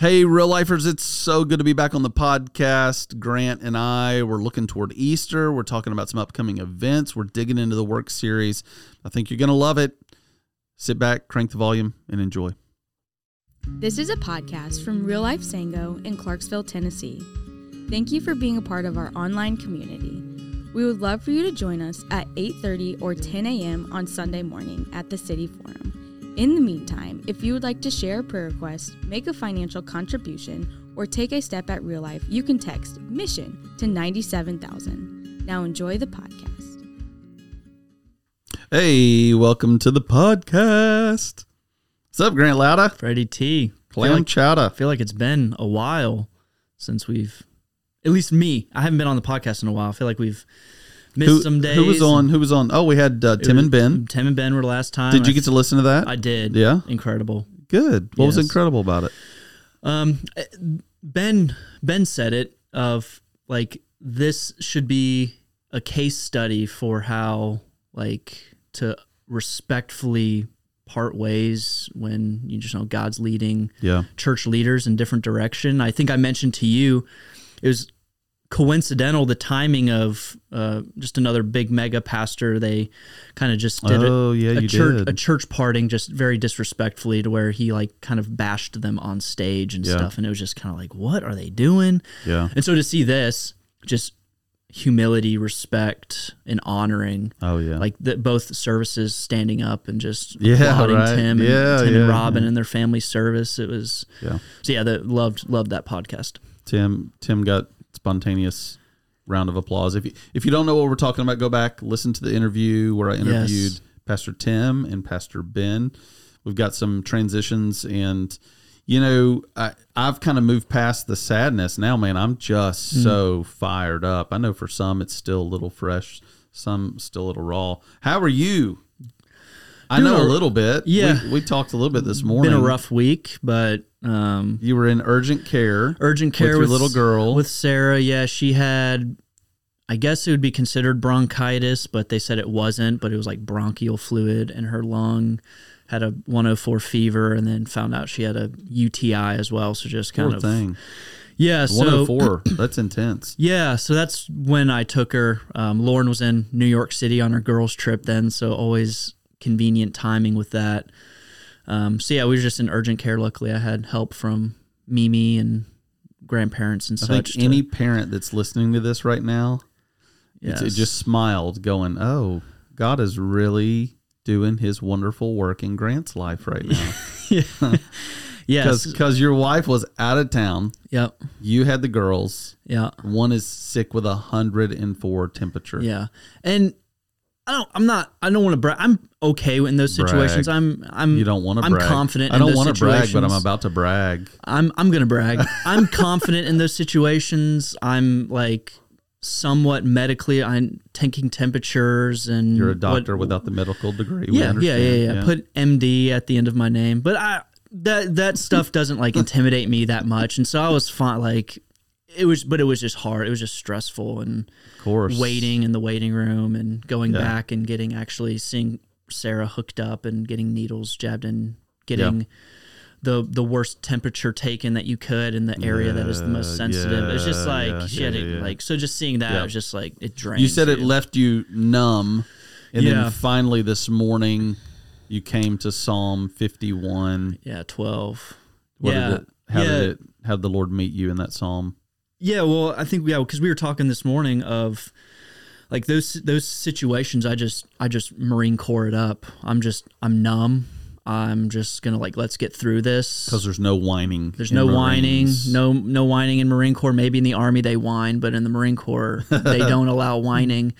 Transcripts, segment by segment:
Hey, real lifers, it's so good to be back on the podcast. Grant and I, we're looking toward Easter. We're talking about some upcoming events. We're digging into the work series. I think you're going to love it. Sit back, crank the volume, and enjoy. This is a podcast from Real Life Sango in Clarksville, Tennessee. Thank you for being a part of our online community. We would love for you to join us at 8:30 or 10 a.m. on Sunday morning at the City Forum. In the meantime, if you would like to share a prayer request, make a financial contribution, or take a step at Real Life, you can text MISSION to 97,000. Now enjoy the podcast. Hey, welcome to the podcast. What's up, Grant Lauda? Freddie T. Clam chowder. I feel like it's been a while since we've, at least me, I haven't been on the podcast in a while. I feel like we've missed some days. Who was on? Oh, we had Tim and Ben. Tim and Ben were the last time. Did you get to listen to that? I did. Yeah? Incredible. Good. What was incredible about it? Ben said it of like, this should be a case study for how like to respectfully part ways when you just know God's leading church leaders in different direction. I think I mentioned to you, it was coincidental, the timing of just another big mega pastor. They kind of just did a church parting just very disrespectfully to where he like kind of bashed them on stage and stuff. And it was just kind of like, what are they doing? Yeah. And so to see this, just humility, respect, and honoring. Like both services standing up and just applauding Tim and Robin and their family service. It was loved that podcast. Tim got spontaneous round of applause. If you don't know what we're talking about, go back, listen to the interview where I interviewed Pastor Tim and Pastor Ben. We've got some transitions, and I've kind of moved past the sadness now, man. I'm just so fired up. I know for some it's still a little fresh, some still a little raw. How are you? I know a little bit. Yeah. We talked a little bit this morning. Been a rough week, but you were in urgent care with your little girl. With Sarah. Yeah, she had, I guess it would be considered bronchitis, but they said it wasn't, but it was like bronchial fluid in her lung. Had a 104 fever, and then found out she had a UTI as well. So just kind of thing. Yeah, 104. That's intense. Yeah, so that's when I took her. Lauren was in New York City on her girls' trip then, so always convenient timing with that. We were just in urgent care. Luckily, I had help from Mimi and grandparents and such. I think any parent that's listening to this right now, it just smiled, going, "Oh, God is really doing His wonderful work in Grant's life right now." Yes, because your wife was out of town. Yep. You had the girls. Yeah. One is sick with 104 temperature. Yeah, and I don't want to brag. I'm okay in those situations. You don't want to brag. I'm confident. I don't want to brag, but I'm about to brag. I'm going to brag. I'm confident in those situations. I'm like somewhat medically. I'm taking temperatures and you're a doctor without the medical degree. Yeah. Put MD at the end of my name, but that stuff doesn't like intimidate me that much, and so I was fine. Like it was just hard. It was just stressful and. Course. Waiting in the waiting room and going back and seeing Sarah hooked up and getting needles jabbed in, getting the worst temperature taken that you could in the area that is the most sensitive. It's just like she had it like, so just seeing that it was just like it drains. You said it left you numb, and then finally this morning you came to Psalm 51. 12. How did the Lord meet you in that psalm? Yeah, well, I think because we were talking this morning of like those situations. I just Marine Corps it up. I'm numb. I'm just gonna like let's get through this because there's no whining. There's no whining. No whining in Marine Corps. Maybe in the Army they whine, but in the Marine Corps they don't allow whining.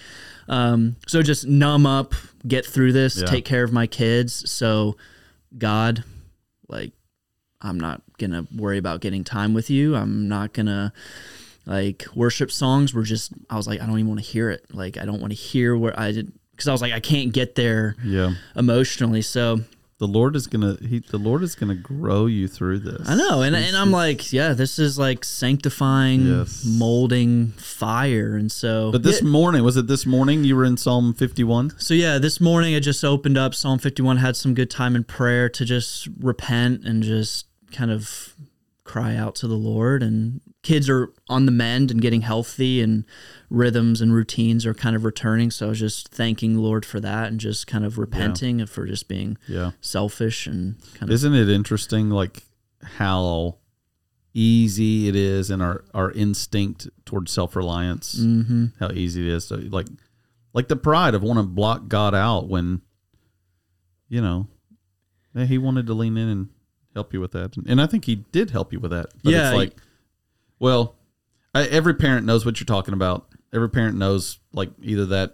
So just numb up, get through this, take care of my kids. So God, like. I'm not going to worry about getting time with you. I'm not going to like worship songs. I was like, I don't even want to hear it. Like, I don't want to hear because I was like, I can't get there emotionally. So the Lord is going to grow you through this. I know. And I'm like, this is like sanctifying, molding fire. And so, but this morning, was it this morning you were in Psalm 51? So this morning I just opened up Psalm 51, had some good time in prayer to just repent and just kind of cry out to the Lord, and kids are on the mend and getting healthy, and rhythms and routines are kind of returning. So I was just thanking the Lord for that and just kind of repenting for just being selfish and kind of. Isn't it interesting, like how easy it is in our instinct towards self-reliance, how easy it is to like the pride of wanting to block God out when, he wanted to lean in and help you with that. And I think he did help you with that. But it's like, well, every parent knows what you're talking about. Every parent knows like either that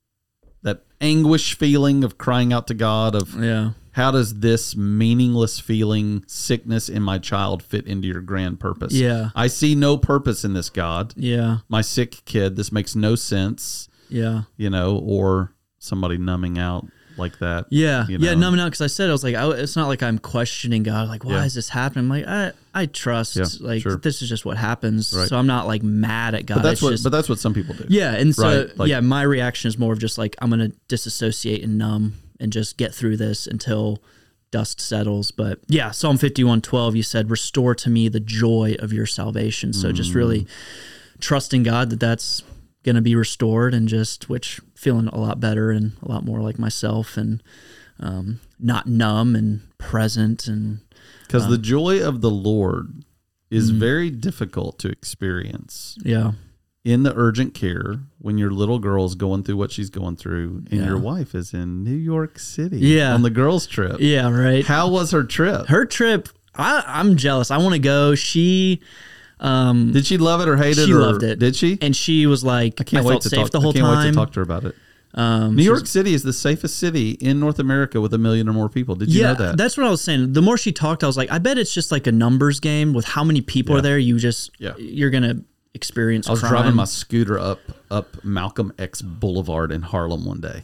anguish feeling of crying out to God of how does this meaningless feeling, sickness in my child fit into your grand purpose? Yeah. I see no purpose in this, God. Yeah. My sick kid, this makes no sense. Yeah. Or somebody numbing out like that. Yeah. Numbing out. Cause I said, I was like, it's not like I'm questioning God. Like, why is this happening? I'm like, I trust this is just what happens. Right. So I'm not like mad at God. But that's what some people do. Yeah. And so, my reaction is more of just like, I'm going to disassociate and numb and just get through this until dust settles. But yeah, Psalm 51:12, you said, restore to me the joy of your salvation. So just really trusting God that's going to be restored, and which feeling a lot better and a lot more like myself, and not numb and present. And because the joy of the Lord is very difficult to experience. Yeah. In the urgent care, when your little girl's going through what she's going through, and your wife is in New York City on the girls' trip. Yeah, right. How was her trip? Her trip, I'm jealous. I want to go. She... did she love it or hate it? She loved it. Did she? And she was like, I felt safe the whole time. I can't wait to talk to her about it. New York City is the safest city in North America with 1 million or more people. Did you know that? Yeah, that's what I was saying. The more she talked, I was like, I bet it's just like a numbers game with how many people are there. You're going to experience crime. I was driving my scooter up Malcolm X Boulevard in Harlem one day,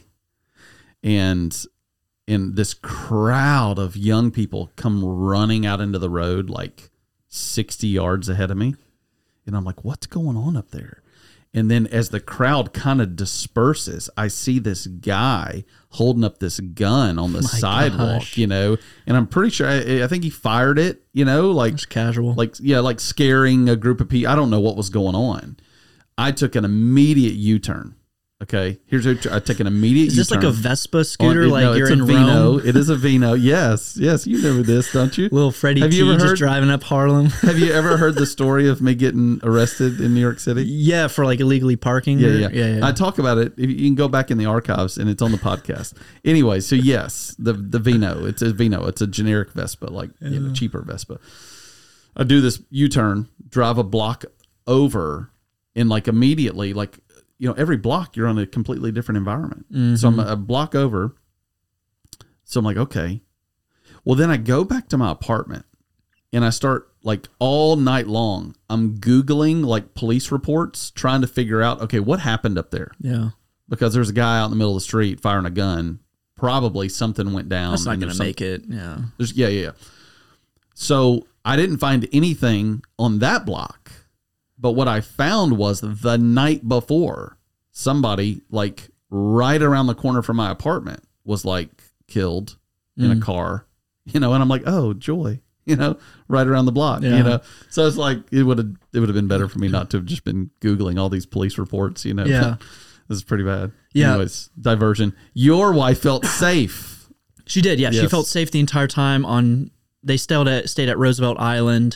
and in this crowd of young people come running out into the road like 60 yards ahead of me, and I'm like, what's going on up there? And then as the crowd kind of disperses, I see this guy holding up this gun on the sidewalk, and I'm pretty sure, I think he fired it, like just casual, like scaring a group of people. I don't know what was going on. I took an immediate U-turn. Okay, I take an immediate U-turn. Is this like a Vespa scooter? You're in Vino. Rome? It is a Vino. Yes, you remember this, don't you? Little Freddie T just driving up Harlem. Have you ever heard the story of me getting arrested in New York City? Yeah, for like illegally parking. Yeah. I talk about it. You can go back in the archives, and it's on the podcast. Anyway, so yes, the Vino. It's a Vino. It's a generic Vespa, cheaper Vespa. I do this U-turn, drive a block over, and immediately, every block you're on a completely different environment. Mm-hmm. So I'm a block over. So I'm like, okay. Well, then I go back to my apartment, and I start all night long, I'm Googling police reports, trying to figure out, okay, what happened up there? Yeah. Because there's a guy out in the middle of the street firing a gun. Probably something went down. That's not going to make it. Yeah. Yeah. So I didn't find anything on that block. But what I found was the night before, somebody right around the corner from my apartment was killed in a car, and I'm like, oh, joy, right around the block, So it's it would have been better for me not to have just been Googling all these police reports, Yeah. This is pretty bad. Yeah. Anyways, diversion. Your wife felt safe. She did. Yeah. Yes. She felt safe the entire time they stayed at Roosevelt Island.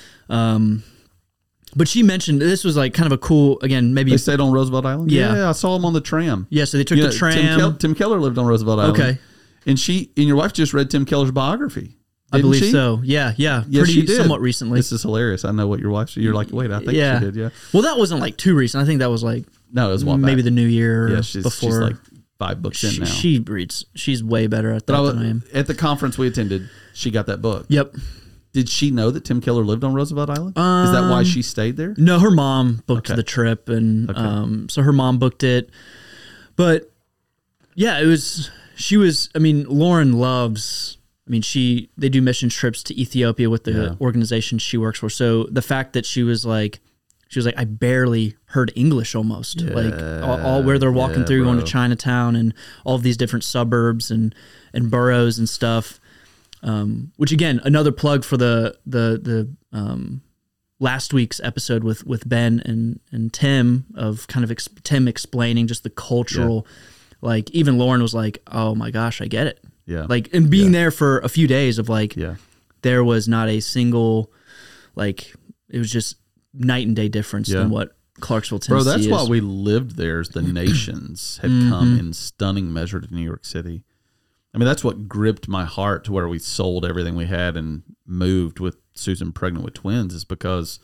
But she mentioned this was kind of a cool, again, maybe... They stayed on Roosevelt Island? Yeah. I saw them on the tram. Yeah, so they took the tram. Tim Keller lived on Roosevelt Island. Okay. And your wife just read Tim Keller's biography. I believe so. Yeah. Yes, she did. Somewhat recently. This is hilarious. I know what your wife... You're like, wait, I think she did, yeah. Well, that wasn't too recent. I think that was No, it was maybe the new year before. She's 5 books in now. She reads. She's way better at that than I am. At the conference we attended, she got that book. Yep. Did she know that Tim Keller lived on Roosevelt Island? Is that why she stayed there? No, her mom booked the trip, and so her mom booked it. But yeah, Lauren loves. They do mission trips to Ethiopia with the organization she works for. So the fact that she was like, I barely heard English almost. All where they're walking through, going to Chinatown and all of these different suburbs and boroughs and stuff. Which again, another plug for the last week's episode with Ben and Tim of kind of Tim explaining just the cultural, like even Lauren was like, oh my gosh, I get it. Yeah. Like, and being there for a few days of like, there was not a single, like, it was just night and day difference than what Clarksville, Tennessee Bro, that's is. why we lived there, is the nations had come in stunning measure to New York City. I mean, that's what gripped my heart to where we sold everything we had and moved with Susan pregnant with twins, is because,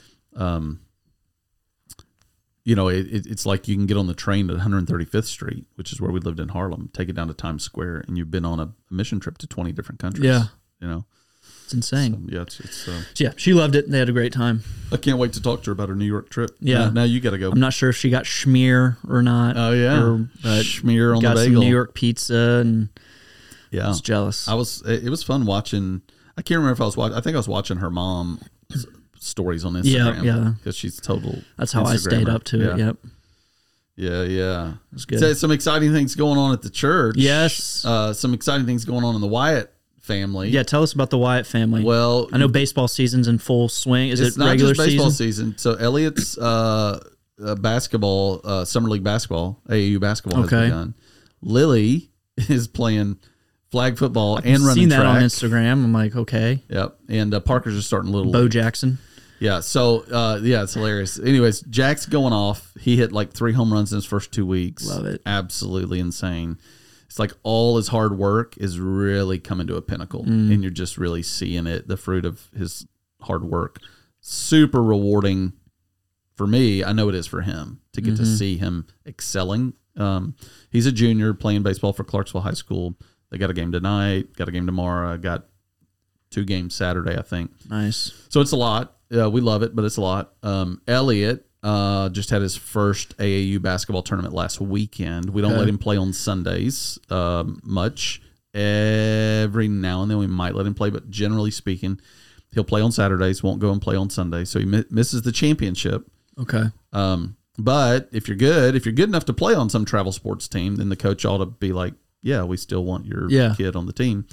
you know, it's like you can get on the train at 135th Street, which is where we lived in Harlem, take it down to Times Square, and you've been on a mission trip to 20 different countries. Yeah. You know? It's insane. So, it's so yeah, she loved it. They had a great time. I can't wait to talk to her about her New York trip. Yeah. Now you got to go. I'm not sure if she got schmear or not. Oh, yeah. Schmear on the bagel. Got some New York pizza, and I was jealous. It was fun watching. I can't remember if I was watching. I think I was watching her mom stories on Instagram. Yeah. Because she's total. That's how I stayed up to it. Yep. Yeah. That's good. So some exciting things going on at the church. Yes. Some exciting things going on in the Wyatt family. Yeah, tell us about the Wyatt family. Well, I know baseball season's in full swing. Is it regular season? It's not just baseball season. So Elliot's basketball, summer league basketball, AAU basketball has begun. Lily is playing flag football and running track. I've seen that on Instagram. I'm like, okay. Yep. And Parker's just starting little. Bo Jackson. Yeah. So, it's hilarious. Anyways, Jack's going off. He hit like 3 home runs in his first 2 weeks. Love it. Absolutely insane. It's like all his hard work is really coming to a pinnacle, and you're just really seeing it, the fruit of his hard work. Super rewarding for me. I know it is for him to get to see him excelling. He's a junior playing baseball for Clarksville High School. They got a game tonight, got a game tomorrow, got 2 games Saturday, I think. Nice. So it's a lot. We love it, but it's a lot. Elliot just had his first AAU basketball tournament last weekend. We don't let him play on Sundays much. Every now and then we might let him play, but generally speaking, he'll play on Saturdays, won't go and play on Sundays. So he misses the championship. Okay. But if you're good enough to play on some travel sports team, then the coach ought to be like, yeah, we still want your kid on the team.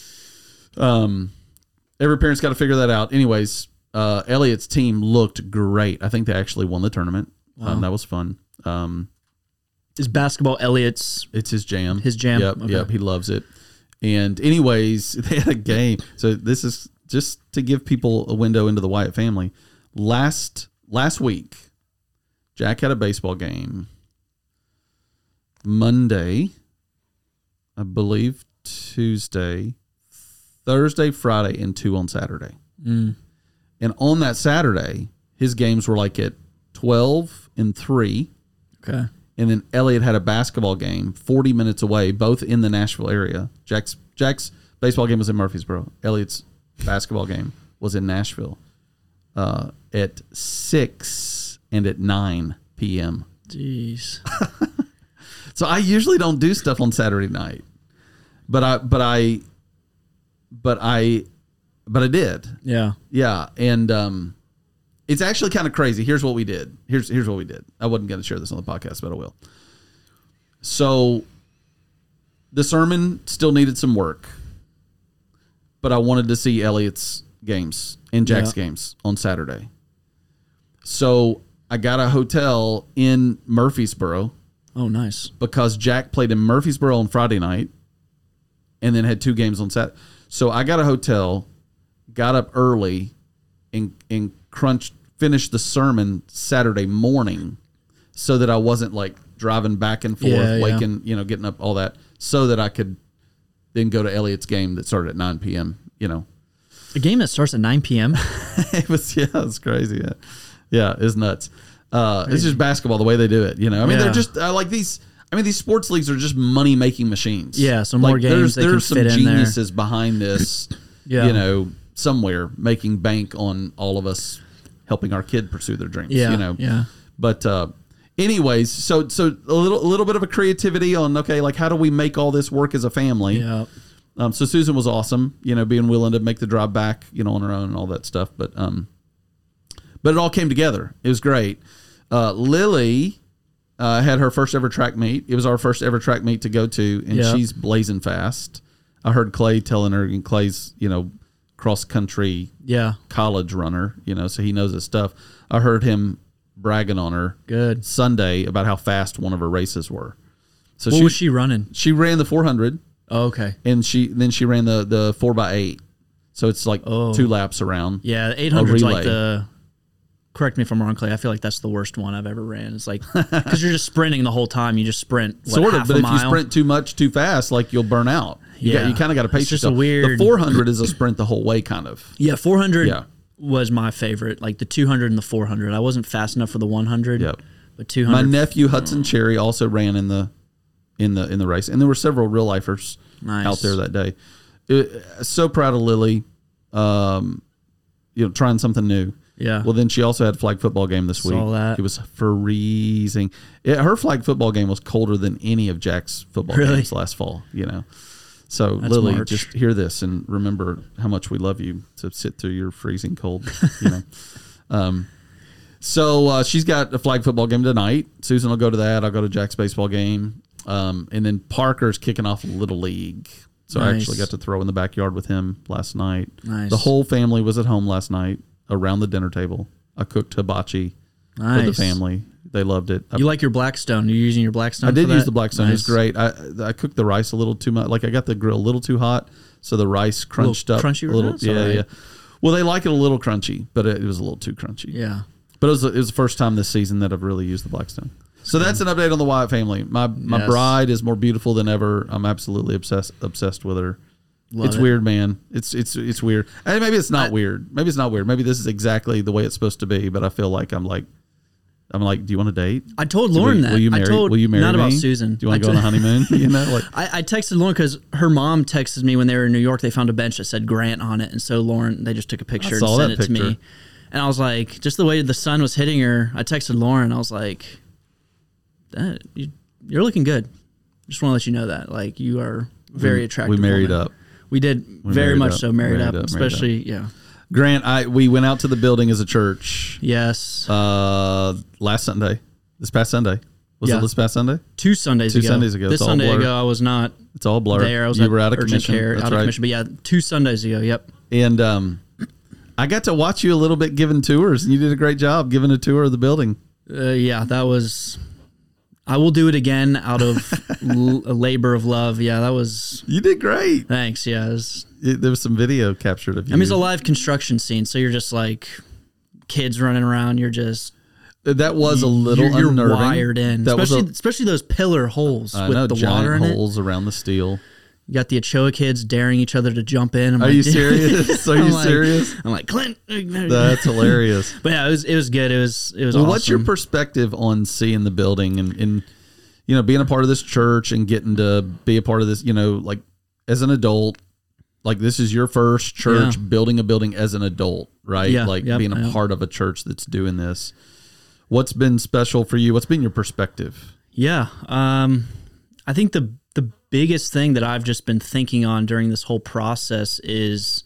Every parent's got to figure that out. Anyways, Elliot's team looked great. I think they actually won the tournament. Wow. That was fun. Is basketball Elliot's? It's his jam. His jam? Yep, okay. Yep, he loves it. And anyways, they had a game. So this is just to give people a window into the Wyatt family. Last week, Jack had a baseball game. Monday, I believe Tuesday, Thursday, Friday, and 2 on Saturday. And on that Saturday, his games were like at 12 and 3. Okay. And then Elliot had a basketball game 40 minutes away, both in the Nashville area. Jack's baseball game was in Murfreesboro. Elliot's basketball game was in Nashville at 6 and at 9 p.m. Jeez. So I usually don't do stuff on Saturday night, but I did. Yeah. Yeah. And it's actually kind of crazy. Here's what we did. Here's what we did. I wasn't going to share this on the podcast, but I will. So the sermon still needed some work, but I wanted to see Elliot's games and Jack's games on Saturday. So I got a hotel in Murfreesboro. Oh, nice. Because Jack played in Murfreesboro on Friday night and then had 2 games on Saturday. So I got a hotel, got up early, and finished the sermon Saturday morning so that I wasn't like driving back and forth, waking, getting up, all that, so that I could then go to Elliot's game that started at 9 p.m., A game that starts at 9 p.m.? It's crazy. Yeah, it's nuts. It's just basketball, the way they do it, they're just like these. These sports leagues are just money-making machines. Yeah, so more games there's some fit geniuses behind this, somewhere making bank on all of us helping our kid pursue their dreams. Yeah. But anyways, so a little bit of a creativity on how do we make all this work as a family? Yeah. So Susan was awesome, being willing to make the drive back, on her own and all that stuff. But it all came together. It was great. Lily had her first ever track meet. It was our first ever track meet to go to, and she's blazing fast. I heard Clay telling her, and Clay's, cross country college runner, so he knows his stuff. I heard him bragging on her Sunday about how fast one of her races were. So what was she running? She ran the 400. Oh, okay. And she ran the 4x8. So it's like 2 laps around. Yeah, 800 is like correct me if I'm wrong, Clay. I feel like that's the worst one I've ever ran. It's like, because you're just sprinting the whole time. You just sprint half but a if mile. you sprint too much, too fast, like you'll burn out. You kind of got to pace yourself. The 400 is a sprint the whole way, kind of. Yeah, 400 was my favorite. Like the 200 and the 400. I wasn't fast enough for the 100. Yep. But 200. My nephew Hudson Cherry also ran in the race, and there were several real lifers out there that day. So proud of Lily, trying something new. Yeah. Well, then she also had a flag football game this week. Saw that. It was freezing. Her flag football game was colder than any of Jack's football games last fall. So That's Lily, March. just hear this and remember how much we love you to sit through your freezing cold. So she's got a flag football game tonight. Susan will go to that. I'll go to Jack's baseball game. And then Parker's kicking off Little League. So I actually got to throw in the backyard with him last night. Nice. The whole family was at home last night around the dinner table. I cooked hibachi for the family. They loved it. You like your Blackstone? You're using your Blackstone? I did use the Blackstone. Nice. It was great. I cooked the rice a little too much. Like I got the grill a little too hot, so the rice crunched up crunchy a little. Yeah. Well, they like it a little crunchy, but it was a little too crunchy. Yeah. But it was the first time this season that I've really used the Blackstone. So that's an update on the Wyatt family. My bride is more beautiful than ever. I'm absolutely obsessed with her. It's weird, man. It's weird. And maybe it's not weird. Maybe it's not weird. Maybe this is exactly the way it's supposed to be. But I feel like I'm like, do you want to date? I told Lauren that. Will you marry not me? about Susan. Do you want to go on a honeymoon? I texted Lauren because her mom texted me when they were in New York. They found a bench that said Grant on it, and so Lauren, they just took a picture and sent it to me. And I was like, just the way the sun was hitting her, I texted Lauren. I was like, you're looking good. Just want to let you know that. Like, you are very attractive. We married up. We did very much so married up, especially, Grant, we went out to the building as a church. Yes. Last Sunday. This past Sunday. Was it this past Sunday? 2 Sundays ago. 2 Sundays ago. This Sunday ago, I was not. It's all blurred. There, I was you were out of commission. Care, out of commission. But yeah, 2 Sundays ago. Yep. And I got to watch you a little bit giving tours, and you did a great job giving a tour of the building. Yeah, that was. I will do it again out of a labor of love. Yeah, that was. You did great. Thanks. Yeah, there was some video captured of you. I mean, it's a live construction scene, so you're just like kids running around. You're just. That was a little unnerving. You're wired in, especially those pillar holes with the water in it. Holes around the steel. You got the Ochoa kids daring each other to jump in. Are you serious? Are you serious? I'm like, Clint. That's hilarious. But yeah, it was good. It was awesome. What's your perspective on seeing the building and being a part of this church and getting to be a part of this, like as an adult, like this is your first church building a building as an adult, right? Yeah, being a part of a church that's doing this. What's been special for you? What's been your perspective? Yeah. I think the biggest thing that I've just been thinking on during this whole process is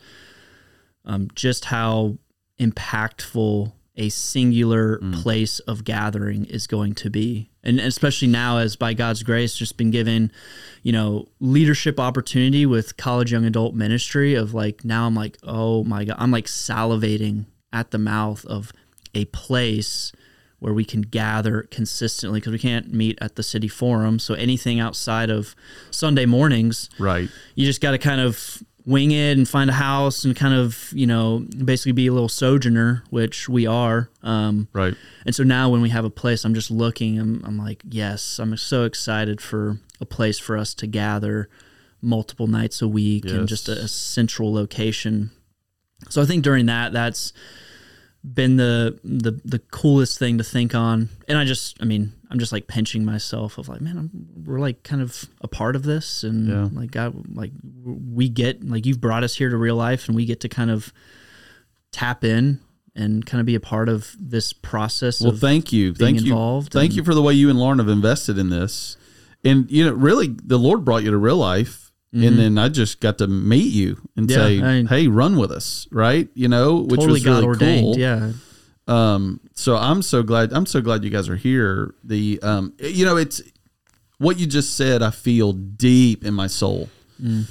just how impactful a singular place of gathering is going to be. And especially now, as by God's grace, just been given, leadership opportunity with college young adult ministry of like, now I'm like, oh my God, I'm like salivating at the mouth of a place where we can gather consistently, because we can't meet at the city forum. So anything outside of Sunday mornings, right? You just got to kind of wing it and find a house and kind of, basically be a little sojourner, which we are. Right. And so now when we have a place, I'm just looking, I'm like, yes, I'm so excited for a place for us to gather multiple nights a week and just a central location. So I think during that's been the coolest thing to think on. And I'm just like pinching myself of like, man, we're like kind of a part of this. And like God, like we get, like you've brought us here to real life, and we get to kind of tap in and kind of be a part of this process. Well, thank you. Thank you. Thank you for the way you and Lauren have invested in this. And, really the Lord brought you to real life. Mm-hmm. And then I just got to meet you and say, hey, run with us. Right. Which totally was really God ordained. Cool. Yeah. So I'm so glad you guys are here. It's what you just said. I feel deep in my soul,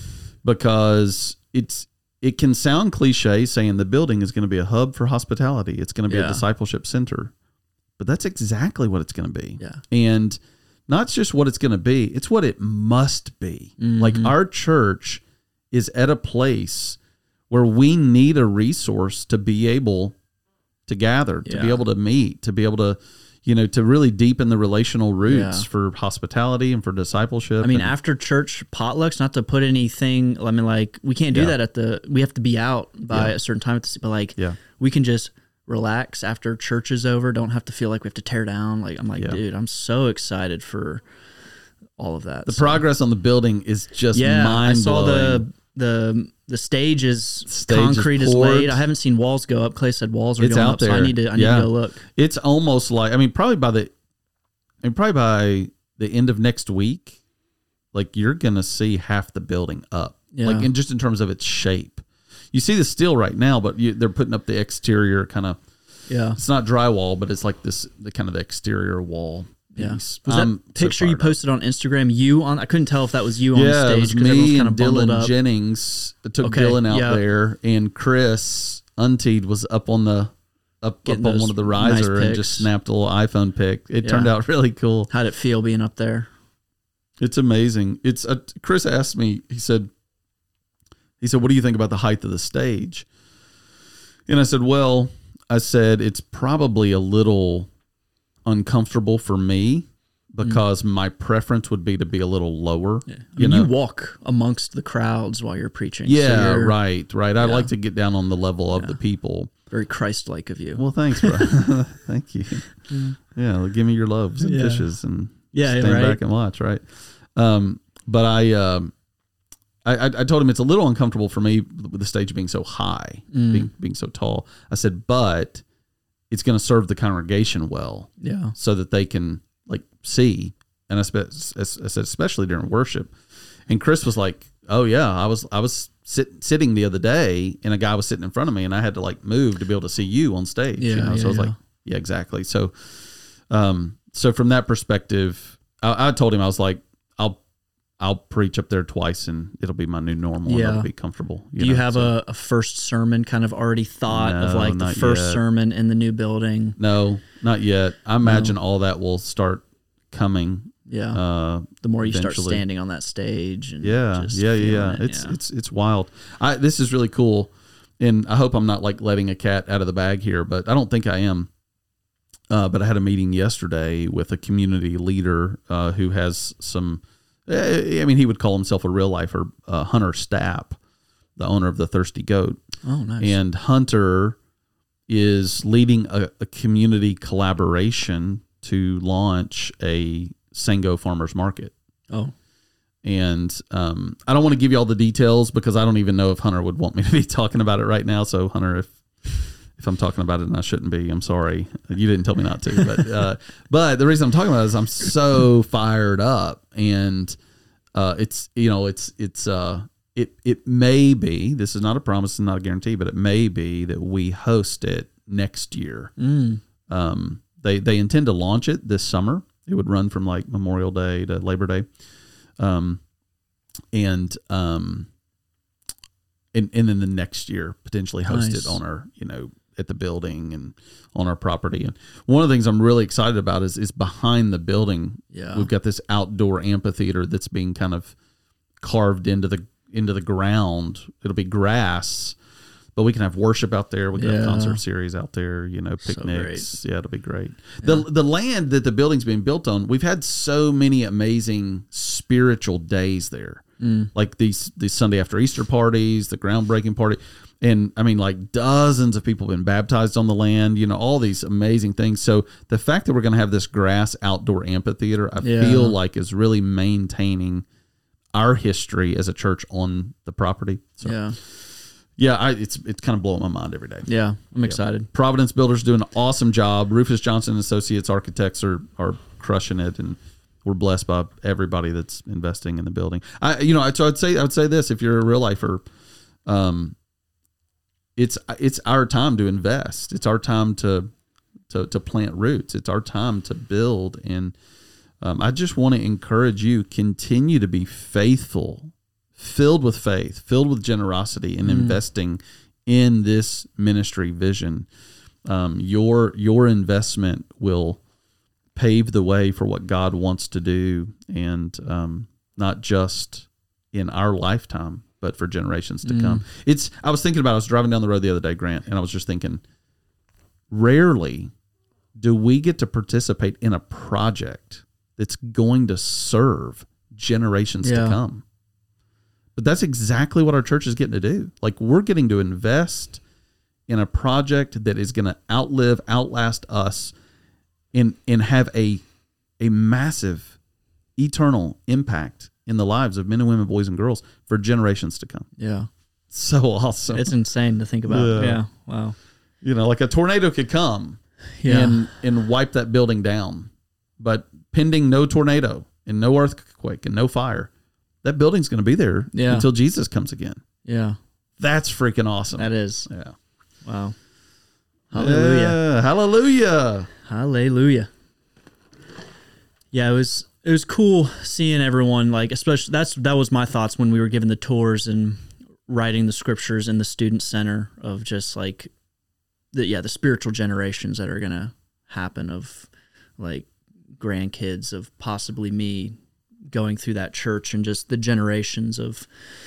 because it can sound cliche saying the building is going to be a hub for hospitality. It's going to be a discipleship center, but that's exactly what it's going to be. Yeah. And not just what it's going to be, it's what it must be. Like our church is at a place where we need a resource to be able to gather, to be able to meet, to be able to, to really deepen the relational roots for hospitality and for discipleship. I mean, after church potlucks, not to put anything, I mean, like, we can't do that we have to be out by a certain time, but we can just relax after church is over. Don't have to feel like we have to tear down. Like, I'm like, dude, I'm so excited for all of that. The progress on the building is just mind blowing. I saw the stage is concrete is laid. I haven't seen walls go up. Clay said walls are going up, so I need to go look. It's almost like, probably by the end of next week, like you're going to see half the building up. Yeah. Like in terms of its shape. You see the steel right now, but they're putting up the exterior kind of. Yeah. It's not drywall, but it's like the kind of the exterior wall. Yeah. Was that picture you posted on Instagram? I couldn't tell if that was you on stage because everyone's kind of bundled up. Dylan Jennings took Dylan out there, and Chris Untied was up on one of the riser and just snapped a little iPhone pic. It turned out really cool. How'd it feel being up there? It's amazing. Chris asked me. He said, "What do you think about the height of the stage?" And I said, it's probably a little uncomfortable for me because my preference would be to be a little lower. Yeah. You walk amongst the crowds while you're preaching. Yeah, so right. I like to get down on the level of the people. Very Christ-like of you. Well, thanks, bro. Thank you. Yeah, give me your loaves and dishes and stand back and watch, right? But I told him it's a little uncomfortable for me with the stage being so high, being so tall. I said, but it's going to serve the congregation well, so that they can see. And I said, especially during worship. And Chris was like, "Oh yeah, I was sitting the other day, and a guy was sitting in front of me, and I had to move to be able to see you on stage." So I was like, "Yeah, exactly." So, so from that perspective, I told him, I was like, I'll preach up there twice, and it'll be my new normal. And it'll be comfortable. Do you have a first sermon kind of already thought of the first sermon in the new building? No, not yet. I imagine all that will start coming. Yeah. The more you start standing on that stage. And It's wild. This is really cool. And I hope I'm not letting a cat out of the bag here, but I don't think I am. But I had a meeting yesterday with a community leader who has some, he would call himself a real lifer, Hunter Stapp, the owner of the Thirsty Goat. Oh, nice. And Hunter is leading a community collaboration to launch a Sango Farmers Market. Oh. And I don't want to give you all the details because I don't even know if Hunter would want me to be talking about it right now. So Hunter, if I'm talking about it and I shouldn't be, I'm sorry. You didn't tell me not to. But the reason I'm talking about it is I'm so fired up, and it may be, this is not a promise, it's not a guarantee, but it may be that we host it next year. They intend to launch it this summer. It would run from Memorial Day to Labor Day. And then the next year potentially host it on our, at the building and on our property. And one of the things I'm really excited about is behind the building. Yeah. We've got this outdoor amphitheater that's being kind of carved into the ground. It'll be grass, but we can have worship out there. We can have concert series out there, picnics. So it'll be great. Yeah. The land that the building's being built on, we've had so many amazing spiritual days there. Like these Sunday after Easter parties, the groundbreaking party. And dozens of people have been baptized on the land, all these amazing things. So the fact that we're going to have this grass outdoor amphitheater, I feel like is really maintaining our history as a church on the property. So, it's kind of blowing my mind every day. Yeah, I'm excited. Providence Builders doing an awesome job. Rufus Johnson Associates Architects are crushing it, and we're blessed by everybody that's investing in the building. I would say this: if you're a real lifer, it's our time to invest. It's our time to plant roots. It's our time to build. And I just want to encourage you, continue to be faithful filled with faith, filled with generosity, and investing in this ministry vision, your investment will pave the way for what God wants to do, and not just in our lifetime, but for generations to come. I was thinking about, I was driving down the road the other day, Grant, and I was just thinking, rarely do we get to participate in a project that's going to serve generations to come. But that's exactly what our church is getting to do. Like, we're getting to invest in a project that is going to outlast us, and have a massive, eternal impact in the lives of men and women, boys and girls, for generations to come. Yeah. So awesome. It's insane to think about. Yeah. Wow. Like a tornado could come and wipe that building down. But pending no tornado and no earthquake and no fire, that building's going to be there until Jesus comes again. Yeah. That's freaking awesome. That is. Yeah. Wow. Hallelujah. Yeah, hallelujah. Hallelujah. Yeah, it was cool seeing everyone, like, especially that was my thoughts when we were giving the tours and writing the scriptures in the student center, of just like the spiritual generations that are going to happen, of like grandkids of possibly me going through that church, and just the generations of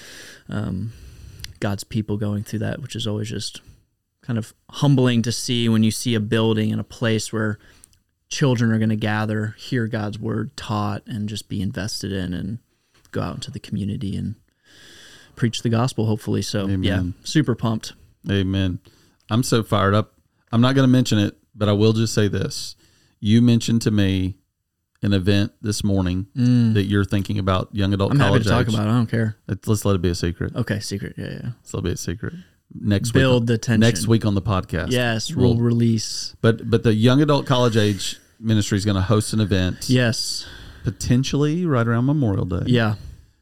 God's people going through that, which is always just kind of humbling to see when you see a building and a place where children are going to gather, hear God's word taught, and just be invested in, and go out into the community and preach the gospel, hopefully. So, Amen. Super pumped. Amen. I'm so fired up. I'm not going to mention it, but I will just say this. You mentioned to me an event this morning that you're thinking about, young adult college age. I'm happy to talk about it. I don't care. Let's let it be a secret. Okay, secret. Yeah. Let's let it be a secret. Next Build week, the tension. Next week on the podcast. Yes, we'll release. But the young adult college age ministry is going to host an event. Yes. Potentially right around Memorial Day. Yeah.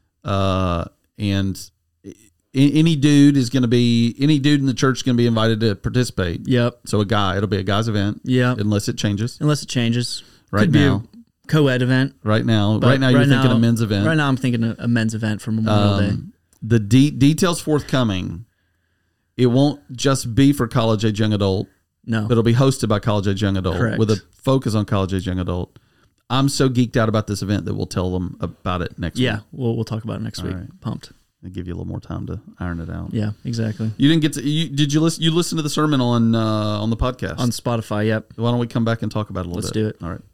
And any dude in the church is going to be invited to participate. Yep. So it'll be a guy's event. Yeah. Unless it changes. Right now. Be a co-ed event. Right now you're thinking a men's event. Right now I'm thinking a men's event for Memorial Day. The details forthcoming. It won't just be for college age young adult. No. But it'll be hosted by college age young adult. Correct. With a focus on college age young adult. I'm so geeked out about this event that we'll tell them about it next week. Yeah, we'll talk about it next week. Right. Pumped. I'll give you a little more time to iron it out. Yeah, exactly. You didn't get to. Did you listen? You listened to the sermon on the podcast on Spotify. Yep. Why don't we come back and talk about it a little bit? Let's do it. All right.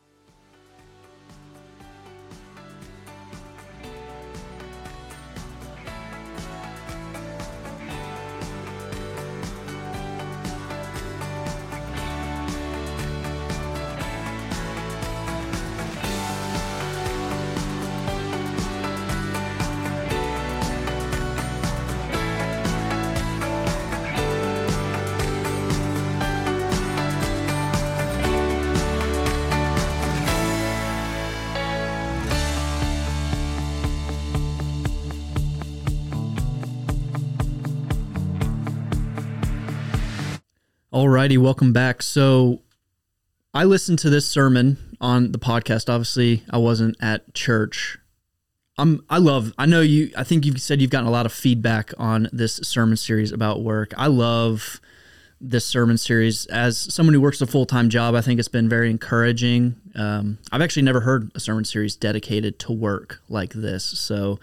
Alrighty, welcome back. So I listened to this sermon on the podcast. Obviously, I wasn't at church. I think you've said you've gotten a lot of feedback on this sermon series about work. I love this sermon series. As someone who works a full-time job, I think it's been very encouraging. I've actually never heard a sermon series dedicated to work like this. So,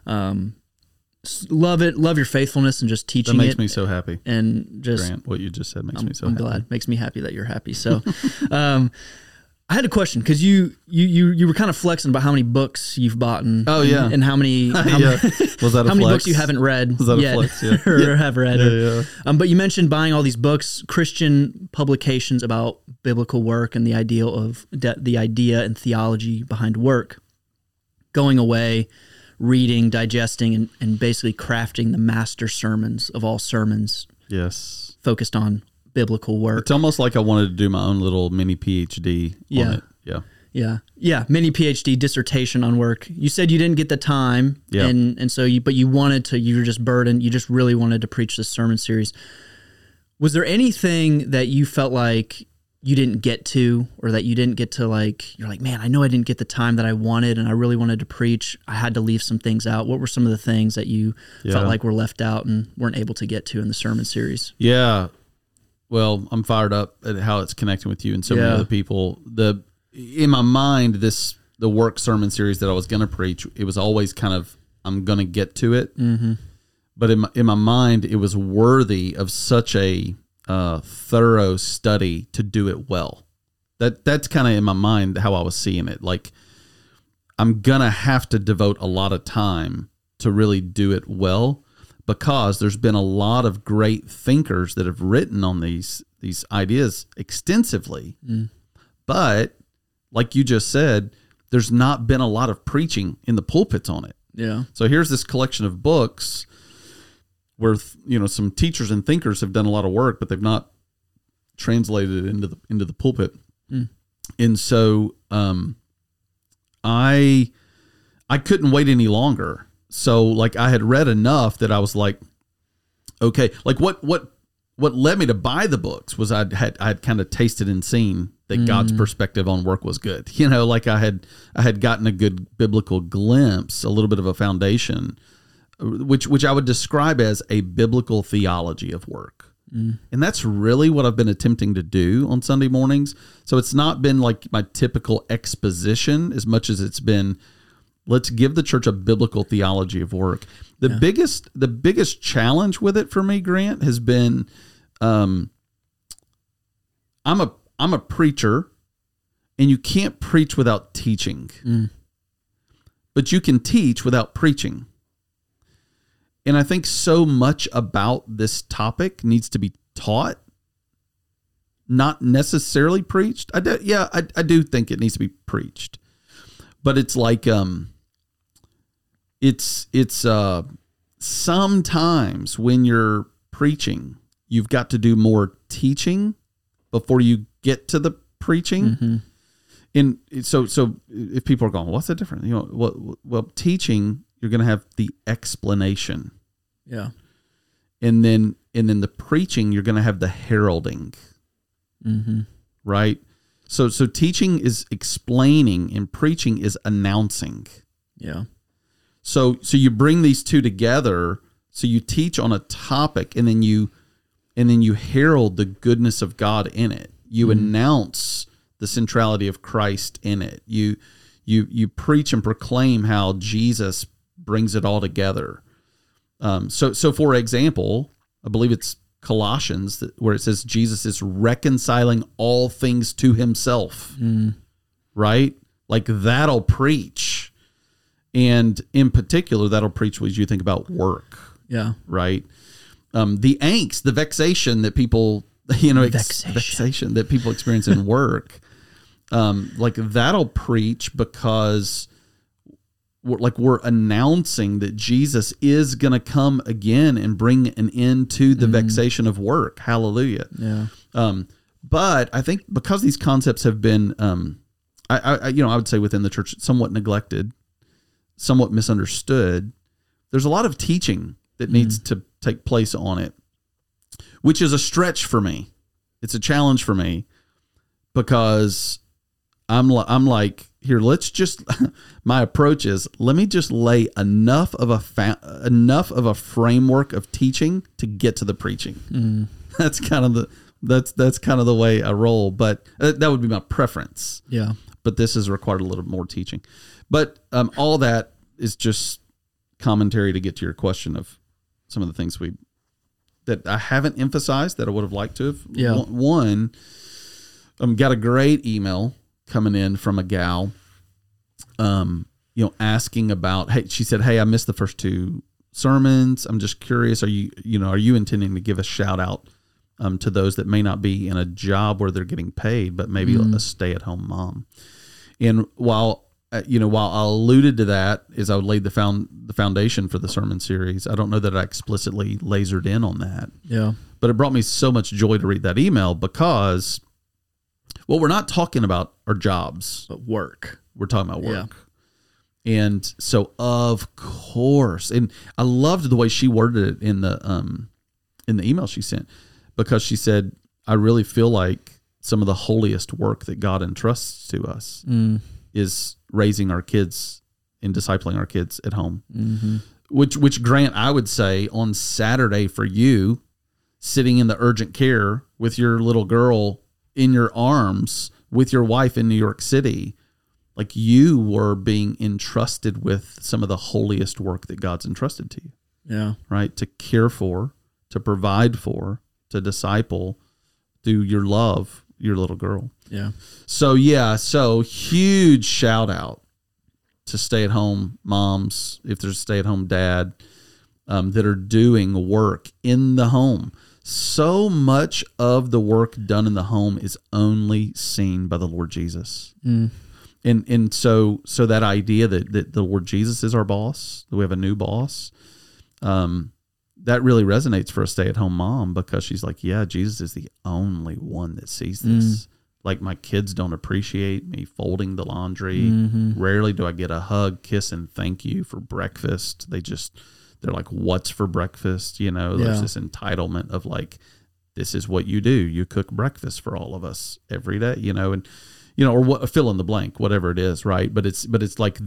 love it. Love your faithfulness and just teaching it. That makes me so happy. And just Grant, what you just said makes me so happy. I'm glad. Makes me happy that you're happy. So, I had a question because you were kind of flexing about how many books you've bought and how many Was that a how many flex? books you haven't read Was that yet a flex? Yeah. or have read. Yeah. But you mentioned buying all these books, Christian publications about biblical work and the idea and theology behind work. Going away, reading, digesting, and basically crafting the master sermons of all sermons. Yes. Focused on biblical work. It's almost like I wanted to do my own little mini PhD on it. Yeah. Yeah. Mini PhD dissertation on work. You said you didn't get the time. Yeah. And so you wanted to, you were just burdened. You just really wanted to preach this sermon series. Was there anything that you felt like you didn't get to, or that you didn't get to, like, you're like, man, I know I didn't get the time that I wanted and I really wanted to preach. I had to leave some things out. What were some of the things that you felt like were left out and weren't able to get to in the sermon series? Yeah. Well, I'm fired up at how it's connecting with you and so many other people. In my mind, the work sermon series that I was going to preach, it was always kind of, I'm going to get to it. Mm-hmm. But in my mind, it was worthy of such a thorough study to do it well. That's kind of in my mind how I was seeing it. Like, I'm going to have to devote a lot of time to really do it well, because there's been a lot of great thinkers that have written on these ideas extensively. But like you just said, there's not been a lot of preaching in the pulpits on it. Yeah. So here's this collection of books where, some teachers and thinkers have done a lot of work, but they've not translated it into the pulpit. And so I couldn't wait any longer. So like, I had read enough that I was like, okay, like what led me to buy the books was I had kind of tasted and seen that God's perspective on work was good. Like I had gotten a good biblical glimpse, a little bit of a foundation, which I would describe as a biblical theology of work. And that's really what I've been attempting to do on Sunday mornings. So it's not been like my typical exposition as much as it's been, let's give the church a biblical theology of work. The biggest challenge with it for me, Grant, has been, I'm a preacher, and you can't preach without teaching, but you can teach without preaching. And I think so much about this topic needs to be taught, not necessarily preached. I do think it needs to be preached, but it's like, it's sometimes when you're preaching, you've got to do more teaching before you get to the preaching. And so if people are going, what's the difference? Well, teaching, you're going to have the explanation. Yeah. And then the preaching, you're going to have the heralding. Right? So teaching is explaining and preaching is announcing. Yeah. So you bring these two together. So you teach on a topic, and then you herald the goodness of God in it. You announce the centrality of Christ in it. You preach and proclaim how Jesus brings it all together. So for example, I believe it's Colossians where it says Jesus is reconciling all things to himself, right? Like that'll preach. And in particular, that'll preach as you think about work. Yeah. Right. The angst, the vexation that people, vexation that people experience in work, like that'll preach because we're announcing that Jesus is going to come again and bring an end to the vexation of work. Hallelujah. Yeah. But I think because these concepts have been, I would say within the church, somewhat neglected, somewhat misunderstood, there's a lot of teaching that needs to take place on it, which is a stretch for me. It's a challenge for me because I'm like, here, let's just, my approach is, let me just lay enough of a framework of teaching to get to the preaching. That's kind of the way I roll, but that would be my preference. Yeah. But this has required a little more teaching. But all that is just commentary to get to your question of some of the things that I haven't emphasized that I would have liked to have. Yeah. One, got a great email coming in from a gal, asking about, hey, she said, hey, I missed the first two sermons. I'm just curious. Are you intending to give a shout out to those that may not be in a job where they're getting paid, but maybe a stay-at-home mom? And while I alluded to that as I laid the foundation for the sermon series, I don't know that I explicitly lasered in on that. Yeah. But it brought me so much joy to read that email because what we're not talking about are jobs, but work. We're talking about work. Yeah. And so, of course, and I loved the way she worded it in the email she sent, because she said, I really feel like some of the holiest work that God entrusts to us is raising our kids and discipling our kids at home. Which Grant, I would say on Saturday for you, sitting in the urgent care with your little girl in your arms with your wife in New York City, like you were being entrusted with some of the holiest work that God's entrusted to you. Yeah. Right? To care for, to provide for, to disciple through your love, your little girl. Yeah. So huge shout out to stay-at-home moms, if there's a stay-at-home dad, that are doing work in the home. So much of the work done in the home is only seen by the Lord Jesus. And so that idea that the Lord Jesus is our boss, that we have a new boss, that really resonates for a stay-at-home mom, because she's like, yeah, Jesus is the only one that sees this. Like, my kids don't appreciate me folding the laundry. Rarely do I get a hug, kiss, and thank you for breakfast. They're like, what's for breakfast? You know, there's this entitlement of like, this is what you do. You cook breakfast for all of us every day, you know, and, you know, or what, fill in the blank, whatever it is. Right. But it's like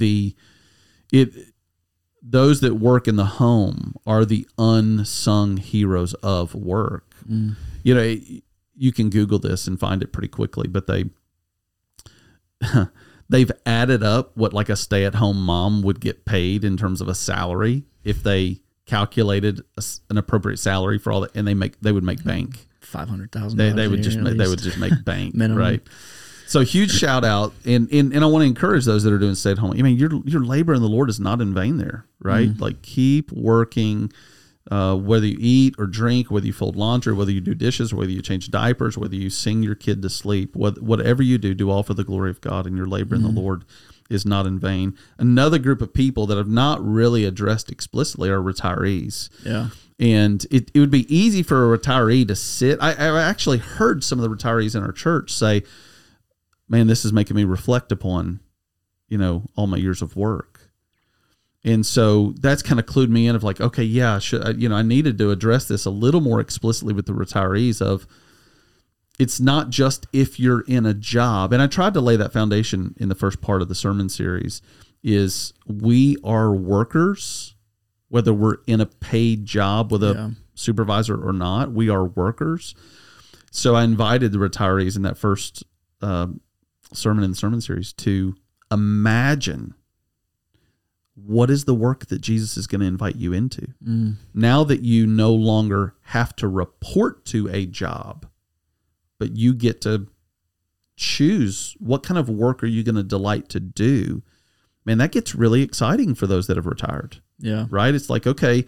those that work in the home are the unsung heroes of work. You know, you can Google this and find it pretty quickly, but they've added up what like a stay-at-home mom would get paid in terms of a salary if they calculated an appropriate salary for all that, and they would make bank. $500,000. They would just make bank, minimum. Right? So huge shout out, and I want to encourage those that are doing stay-at-home. I mean, your labor in the Lord is not in vain there, right? Like, keep working. Whether you eat or drink, whether you fold laundry, whether you do dishes, whether you change diapers, whether you sing your kid to sleep, whatever you do all for the glory of God, and your labor in the Lord is not in vain. Another group of people that have not really addressed explicitly are retirees. Yeah. And it would be easy for a retiree to sit. I actually heard some of the retirees in our church say, man, this is making me reflect upon, you know, all my years of work. And so that's kind of clued me in of like, okay, yeah, I needed to address this a little more explicitly with the retirees of, it's not just if you're in a job. And I tried to lay that foundation in the first part of the sermon series, is we are workers, whether we're in a paid job with a supervisor or not, we are workers. So I invited the retirees in that first sermon in the sermon series to imagine, what is the work that Jesus is going to invite you into? Now that you no longer have to report to a job, but you get to choose what kind of work are you going to delight to do. Man, that gets really exciting for those that have retired. Yeah. Right? It's like, okay,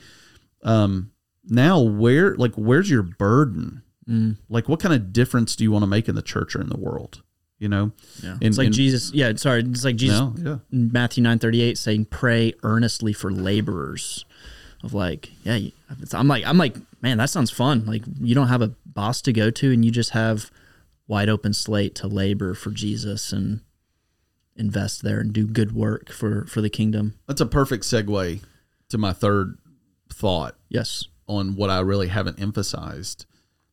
now where's your burden? Like, what kind of difference do you want to make in the church or in the world? You know, it's like Jesus. Yeah, sorry, it's like Jesus. In Matthew 9:38 saying, "Pray earnestly for laborers." Of like, I'm like, man, that sounds fun. Like, you don't have a boss to go to, and you just have wide open slate to labor for Jesus and invest there and do good work for the kingdom. That's a perfect segue to my third thought. Yes, on what I really haven't emphasized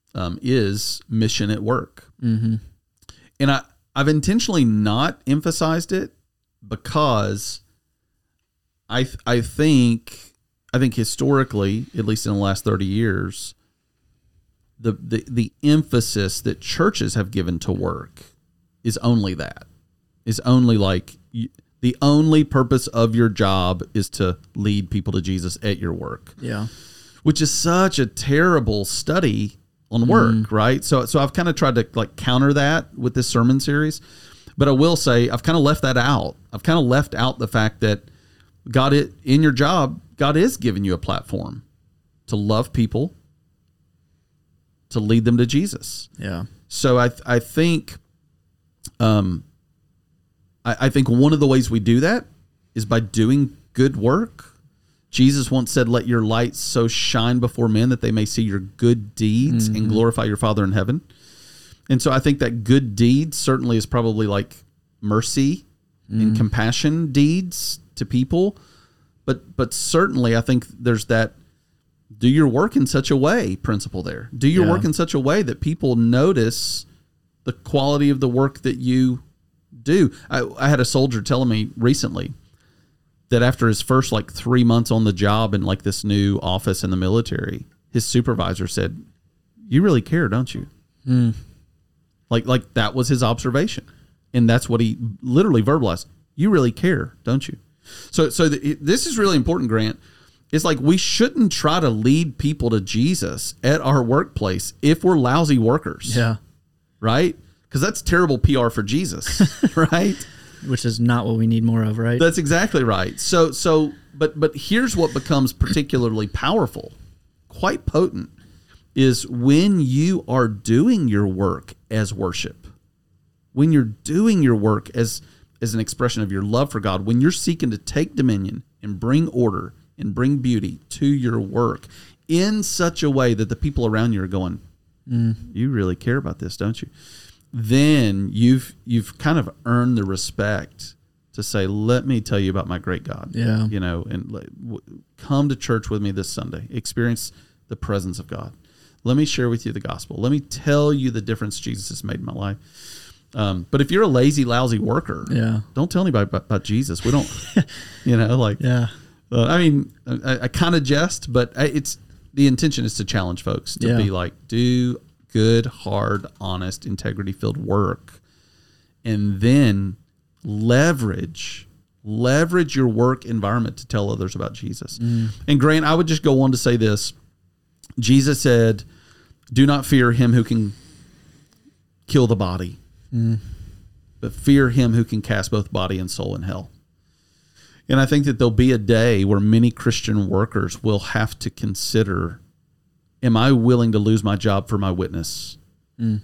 is mission at work, and I've intentionally not emphasized it because I think historically, at least in the last 30 years, the emphasis that churches have given to work is only like the only purpose of your job is to lead people to Jesus at your work. Yeah. Which is such a terrible study on work, right? So I've kind of tried to like counter that with this sermon series, but I will say I've kind of left that out. I've kind of left out the fact that in your job, God is giving you a platform to love people, to lead them to Jesus. Yeah. So I think, I think one of the ways we do that is by doing good work. Jesus once said, "Let your light so shine before men that they may see your good deeds and glorify your Father in heaven." And so I think that good deeds certainly is probably like mercy and compassion deeds to people. But certainly I think there's that do your work in such a way principle there. Do your work in such a way that people notice the quality of the work that you do. I had a soldier telling me recently that after his first 3 months on the job in this new office in the military, his supervisor said, "You really care, don't you?" Like that was his observation. And that's what he literally verbalized. "You really care, don't you?" So this is really important, Grant. It's we shouldn't try to lead people to Jesus at our workplace if we're lousy workers. Yeah. Right? Because that's terrible PR for Jesus, right? Which is not what we need more of, right? That's exactly right. But here's what becomes particularly powerful, quite potent, is when you are doing your work as worship, when you're doing your work as an expression of your love for God, when you're seeking to take dominion and bring order and bring beauty to your work in such a way that the people around you are going, "You really care about this, don't you?" Then you've kind of earned the respect to say, "Let me tell you about my great God." Yeah. And come to church with me this Sunday. Experience the presence of God. Let me share with you the gospel. Let me tell you the difference Jesus has made in my life. But if you're a lazy, lousy worker, don't tell anybody about Jesus. We don't, Yeah. I kind of jest, but the intention is to challenge folks to be do good, hard, honest, integrity-filled work, and then leverage your work environment to tell others about Jesus. And Grant, I would just go on to say this. Jesus said, "Do not fear him who can kill the body, but fear him who can cast both body and soul in hell." And I think that there'll be a day where many Christian workers will have to consider, am I willing to lose my job for my witness? And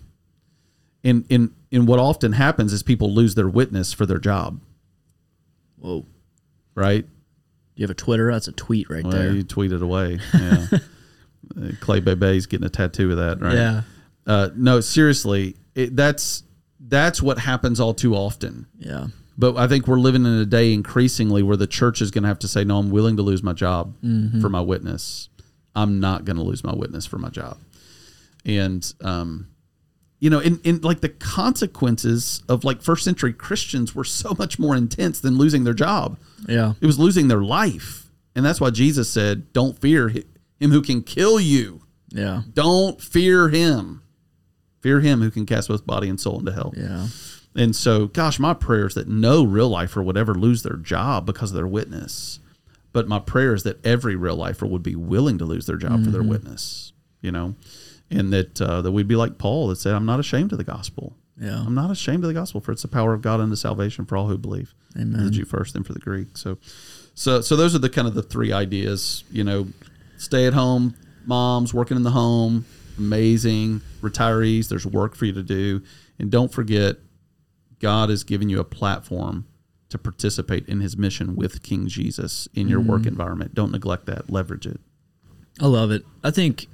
what often happens is people lose their witness for their job. Whoa. Right? You have a Twitter? That's a tweet right there. You tweet it away. Yeah. Clay Bebe's getting a tattoo of that, right? Yeah. No, seriously, that's what happens all too often. Yeah. But I think we're living in a day increasingly where the church is going to have to say, "No, I'm willing to lose my job for my witness. I'm not going to lose my witness for my job." And, the consequences of first century Christians were so much more intense than losing their job. Yeah. It was losing their life. And that's why Jesus said, "Don't fear him who can kill you." Yeah. Don't fear him. Fear him who can cast both body and soul into hell. Yeah. And so, gosh, my prayer is that no real lifer would ever lose their job because of their witness. But my prayer is that every real lifer would be willing to lose their job for their witness, and that we'd be like Paul that said, "I'm not ashamed of the gospel." Yeah. I'm not ashamed of the gospel, for it's the power of God unto salvation for all who believe. Amen. The Jew first, then for the Greek. So those are the kind of the three ideas, stay at home moms working in the home, amazing. Retirees, there's work for you to do. And don't forget, God has given you a platform to participate in his mission with King Jesus in your work environment. Don't neglect that. Leverage it. I love it. I think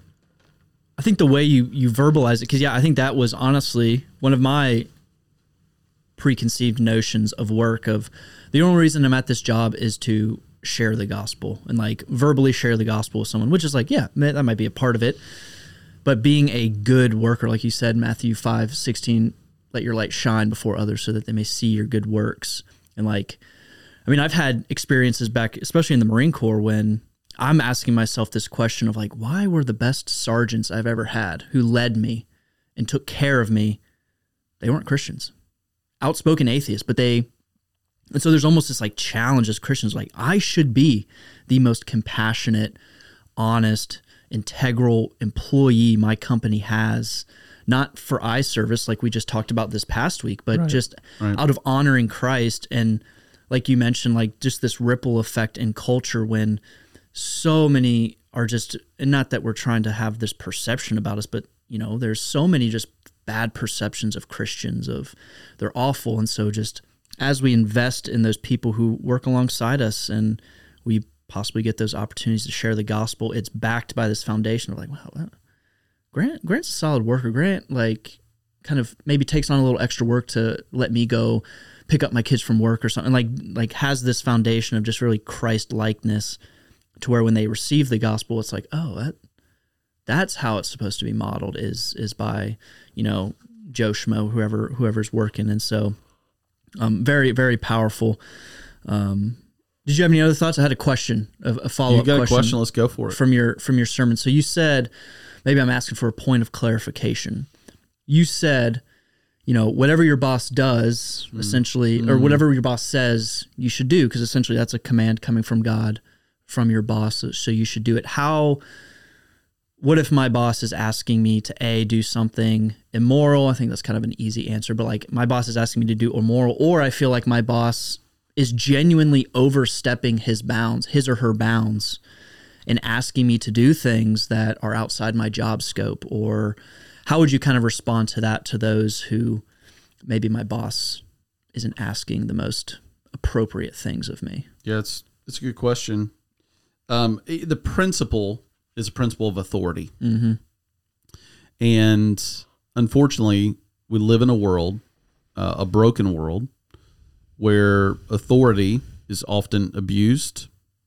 the way you verbalize it, because I think that was honestly one of my preconceived notions of work, of the only reason I'm at this job is to share the gospel and verbally share the gospel with someone, which is that might be a part of it. But being a good worker, like you said, Matthew 5:16, let your light shine before others so that they may see your good works. And I've had experiences back, especially in the Marine Corps, when I'm asking myself this question of why were the best sergeants I've ever had who led me and took care of me, they weren't Christians, outspoken atheists, and so there's almost this challenge as Christians, I should be the most compassionate, honest, integral employee my company has, not for eye service like we just talked about this past week, but just out of honoring Christ. And like you mentioned, just this ripple effect in culture when so many are just, and not that we're trying to have this perception about us, but there's so many just bad perceptions of Christians, of they're awful. And so just as we invest in those people who work alongside us and we possibly get those opportunities to share the gospel, it's backed by this foundation of wow, Grant's a solid worker. Grant kind of maybe takes on a little extra work to let me go pick up my kids from work or something, like has this foundation of just really Christ likeness, to where when they receive the gospel, it's that's how it's supposed to be modeled, is by, Joe Schmo, whoever's working. And so very, very powerful. Did you have any other thoughts? I had a question, a follow-up question. You got a question? Let's go for it. From your sermon. So you said, maybe I'm asking for a point of clarification. You said, whatever your boss does, essentially, or whatever your boss says you should do, because essentially that's a command coming from God, from your boss, so you should do it. What if my boss is asking me to do something immoral? I think that's kind of an easy answer, but like my boss is asking me to do immoral, or I feel like my boss is genuinely overstepping his or her bounds, and asking me to do things that are outside my job scope. Or how would you kind of respond to that, to those who maybe my boss isn't asking the most appropriate things of me? Yeah, it's a good question. The principle is a principle of authority. Mm-hmm. And unfortunately, we live in a world, a broken world, where authority is often abused.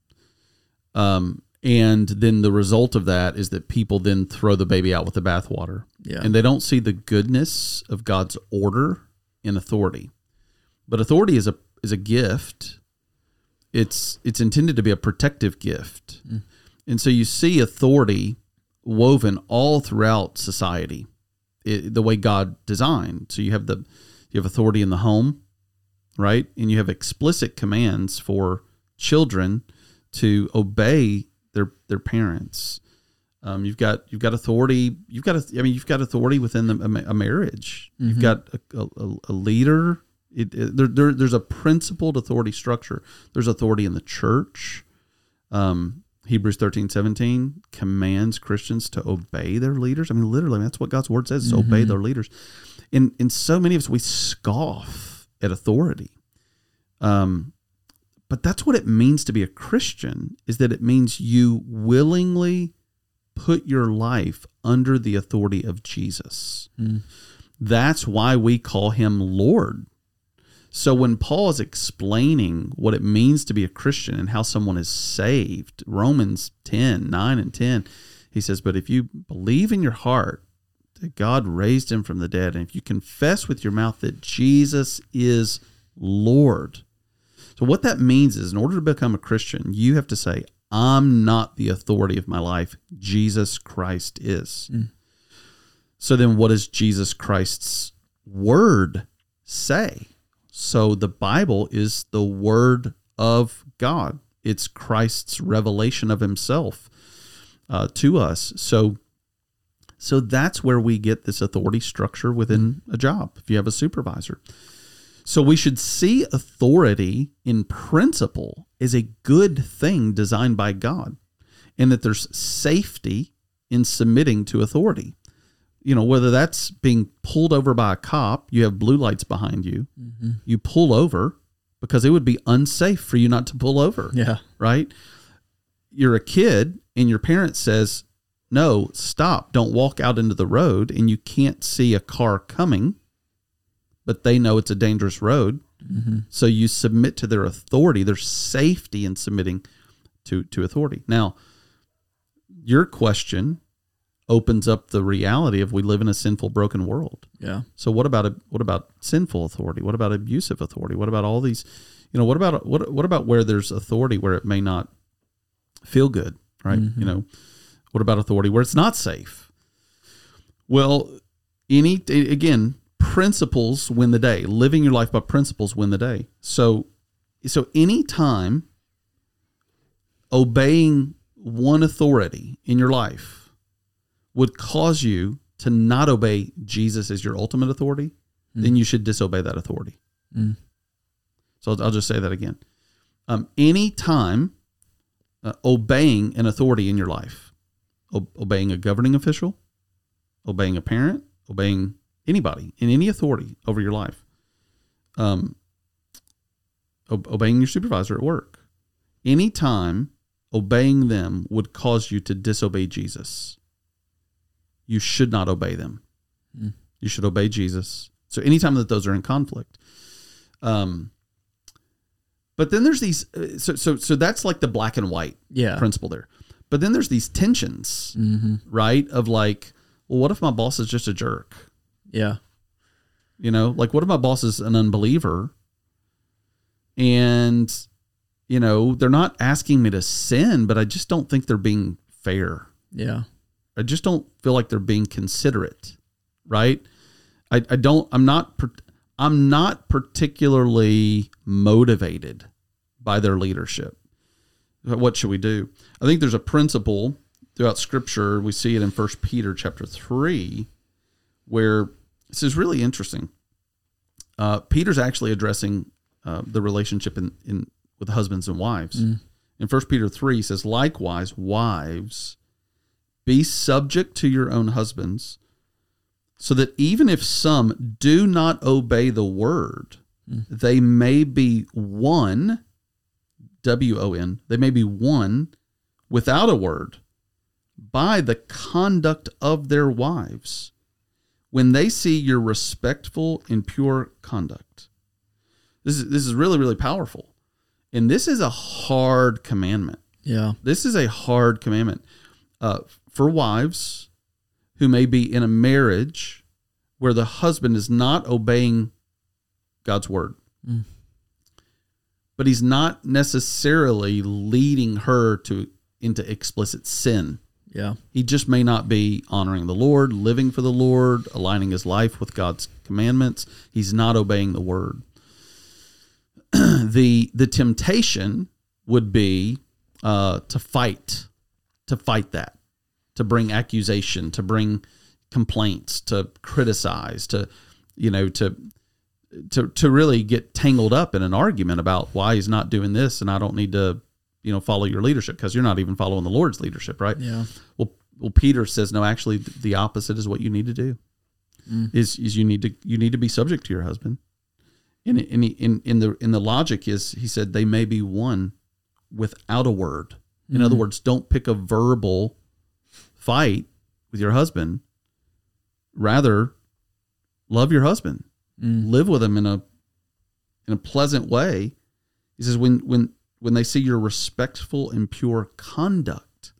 And then the result of that is that people then throw the baby out with the bathwater. Yeah. And they don't see the goodness of God's order in authority. But authority is a gift. It's intended to be a protective gift. Mm. And so you see authority woven all throughout society, the way God designed. So you have authority in the home, right? And you have explicit commands for children to obey their parents. You've got authority. You've got authority within a marriage. Mm-hmm. You've got a leader. There's a principled authority structure. There's authority in the church. Hebrews 13:17 commands Christians to obey their leaders. I mean, literally, that's what God's word says, is obey their leaders. And so many of us, we scoff at authority. But that's what it means to be a Christian, is that it means you willingly put your life under the authority of Jesus. Mm. That's why we call him Lord. So when Paul is explaining what it means to be a Christian and how someone is saved, Romans 10:9 and 10, he says, but if you believe in your heart that God raised him from the dead, and if you confess with your mouth that Jesus is Lord. So what that means is, in order to become a Christian, you have to say, I'm not the authority of my life. Jesus Christ is. Mm. So then what does Jesus Christ's word say? So the Bible is the word of God. It's Christ's revelation of himself to us. So that's where we get this authority structure within a job, if you have a supervisor. So we should see authority in principle as a good thing designed by God, and that there's safety in submitting to authority. Whether that's being pulled over by a cop, you have blue lights behind you, mm-hmm. you pull over because it would be unsafe for you not to pull over. Yeah. Right? You're a kid and your parent says, no, stop, don't walk out into the road, and you can't see a car coming, but they know it's a dangerous road. Mm-hmm. So you submit to their authority. There's safety in submitting to authority. Now, your question opens up the reality of we live in a sinful, broken world. Yeah. So what about sinful authority? What about abusive authority? What about all these, what about where there's authority where it may not feel good, right? Mm-hmm. What about authority where it's not safe? Well, principles win the day. Living your life by principles win the day. So any time obeying one authority in your life would cause you to not obey Jesus as your ultimate authority, then you should disobey that authority. Mm. So I'll just say that again. Any time obeying an authority in your life, obeying a governing official, obeying a parent, obeying anybody in any authority over your life, obeying your supervisor at work, anytime obeying them would cause you to disobey Jesus, you should not obey them. Mm. You should obey Jesus. So anytime that those are in conflict. But then there's these, so that's like the black and white principle there. But then there's these tensions, mm-hmm. right? Of like, well, what if my boss is just a jerk? Yeah. You know, like what if my boss is an unbeliever and, you know, they're not asking me to sin, but I just don't think they're being fair. Yeah. I just don't feel like they're being considerate, right? I'm not particularly motivated by their leadership. What should we do? I think there's a principle throughout Scripture. We see it in 1 Peter chapter 3, where this is really interesting. Peter's actually addressing the relationship with husbands and wives. In 1 Peter 3, he says, likewise, wives, be subject to your own husbands, so that even if some do not obey the word, they may be won, W-O-N, they may be won without a word by the conduct of their wives when they see your respectful and pure conduct. This is really, really powerful. And this is a hard commandment. Yeah. This is a hard commandment for wives who may be in a marriage where the husband is not obeying God's word. But he's not necessarily leading her into explicit sin. Yeah. He just may not be honoring the Lord, living for the Lord, aligning his life with God's commandments. He's not obeying the word. The temptation would be to fight that, to bring accusation, to bring complaints, to criticize, to really get tangled up in an argument about why he's not doing this, and I don't need to, follow your leadership because you're not even following the Lord's leadership, right? Yeah. Well, Peter says no. Actually, the opposite is what you need to do. Is you need to be subject to your husband. In the logic is, he said, they may be won without a word. In other words, don't pick a verbal fight with your husband. Rather, love your husband. Live with him in a pleasant way. He says, when they see your respectful and pure conduct,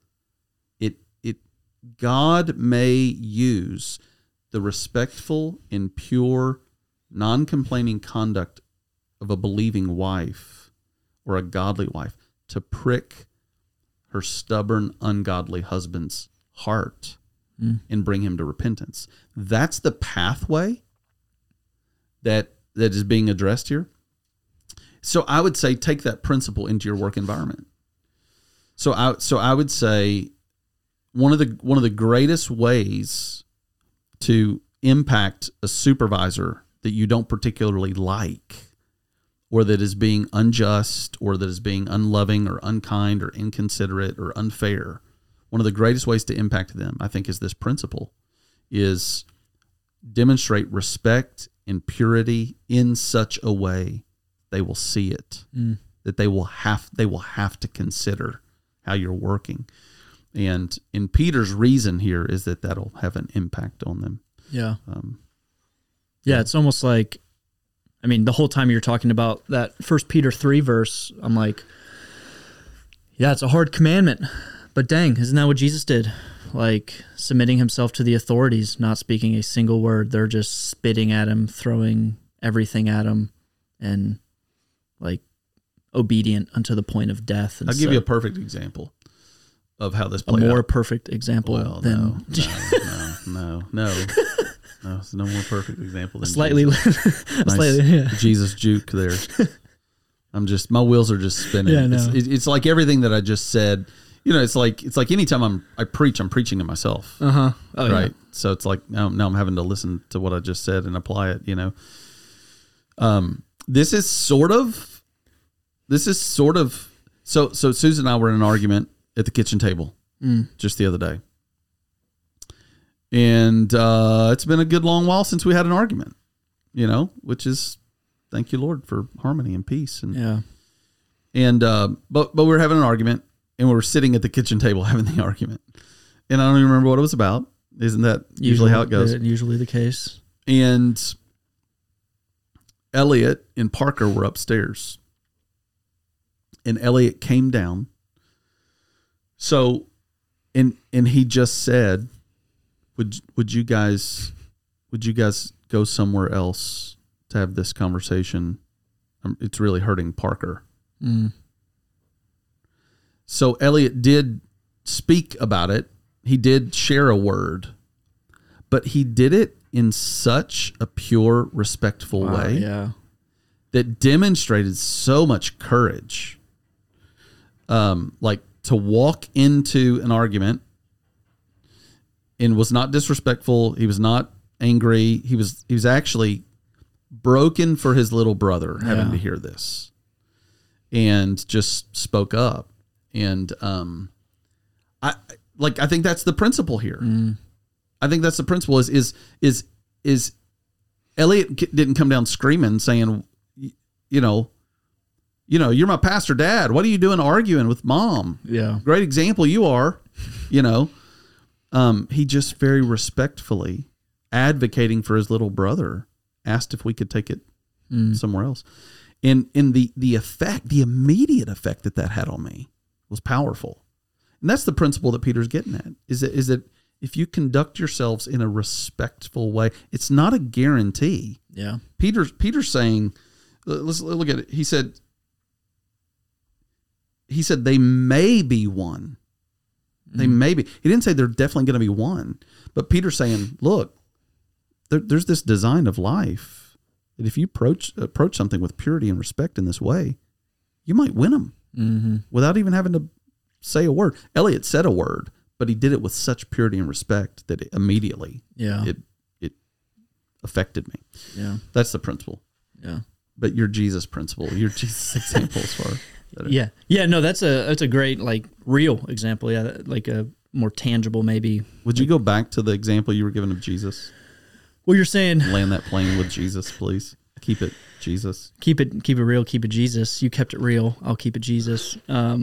God may use the respectful and pure, non-complaining conduct of a believing wife or a godly wife to prick her stubborn, ungodly husband's heart and bring him to repentance. That's the pathway that is being addressed here. So I would say take that principle into your work environment. So I would say one of the greatest ways to impact a supervisor that you don't particularly like, or that is being unjust, or that is being unloving or unkind or inconsiderate or unfair, one of the greatest ways to impact them, I think, is this principle, is demonstrate respect and purity in such a way they will see it, that they will have to consider how you're working. And in Peter's reason here is that that'll have an impact on them. Yeah. Yeah, it's almost like, the whole time you're talking about that 1 Peter 3 verse, I'm like, yeah, it's a hard commandment, but dang, isn't that what Jesus did? Like submitting himself to the authorities, not speaking a single word. They're just spitting at him, throwing everything at him, and like obedient unto the point of death. And I'll give you a perfect example of how this played out. A more out. perfect example than... No. It's no more perfect example than slightly, Jesus juke there. My wheels are just spinning. Yeah, no. It's like everything that I just said. It's like anytime I preach, I'm preaching to myself. Oh, right. Yeah. So it's like now I'm having to listen to what I just said and apply it. This is sort of. So Susan and I were in an argument at the kitchen table just the other day. And it's been a good long while since we had an argument, which is, thank you, Lord, for harmony and peace. But we were having an argument, and we were sitting at the kitchen table having the argument. And I don't even remember what it was about. Isn't that usually how it goes? Usually the case. And Elliot and Parker were upstairs. And Elliot came down. So, and he just said, would you guys go somewhere else to have this conversation. It's really hurting Parker. So Elliot did speak about it. He did share a word, but he did it in such a pure, respectful way that demonstrated so much courage. Like to walk into an argument and was not disrespectful. He was not angry. He was actually broken for his little brother having to hear this, and just spoke up. And I think that's the principle here. I think that's the principle is Elliot didn't come down screaming saying, you know, you're my pastor dad. What are you doing arguing with mom? Yeah. Great example you are, he just very respectfully advocating for his little brother asked if we could take it somewhere else. And the effect, the immediate effect that had on me was powerful. And that's the principle that Peter's getting at, is that if you conduct yourselves in a respectful way, it's not a guarantee. Yeah. Peter's saying, let's look at it. He said they may be one. They may be. He didn't say they're definitely going to be one. But Peter's saying, look, there's this design of life that if you approach something with purity and respect in this way, you might win them without even having to say a word. Elliot said a word, but he did it with such purity and respect that it immediately it affected me. Yeah, that's the principle. Yeah, but your Jesus principle, your Jesus example as far. No, that's a great real example. Yeah, like a more tangible maybe. Would you go back to the example you were given of Jesus? Well, you're saying land that plane with Jesus, please. Keep it Jesus. Keep it real. Keep it Jesus. You kept it real. I'll keep it Jesus.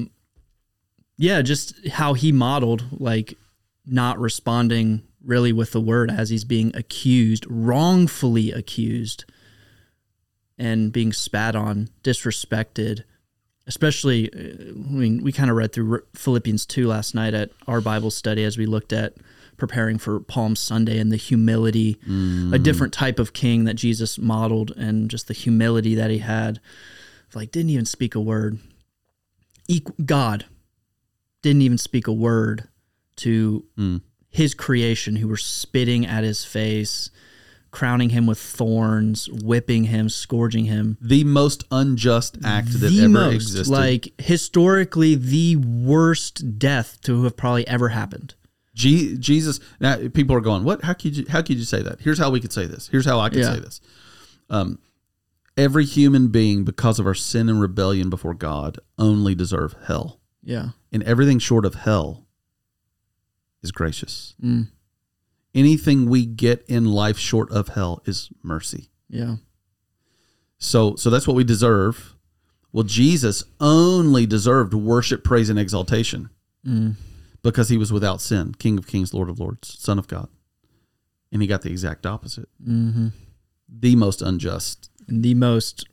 Just how he modeled not responding really with the word as he's being accused, wrongfully accused, and being spat on, disrespected. Especially, we kind of read through Philippians 2 last night at our Bible study as we looked at preparing for Palm Sunday and the humility, a different type of king that Jesus modeled, and just the humility that he had. Didn't even speak a word. God didn't even speak a word to his creation who were spitting at his face, crowning him with thorns, whipping him, scourging him. The most unjust act that ever existed. Historically, the worst death to have probably ever happened. Jesus. Now people are going, what? How could you say that? Here's how we could say this. Here's how I could say this. Every human being, because of our sin and rebellion before God, only deserve hell. Yeah. And everything short of hell is gracious. Anything we get in life short of hell is mercy. Yeah. So that's what we deserve. Well, Jesus only deserved worship, praise, and exaltation because he was without sin, King of Kings, Lord of Lords, Son of God. And he got the exact opposite. The most unjust. And the most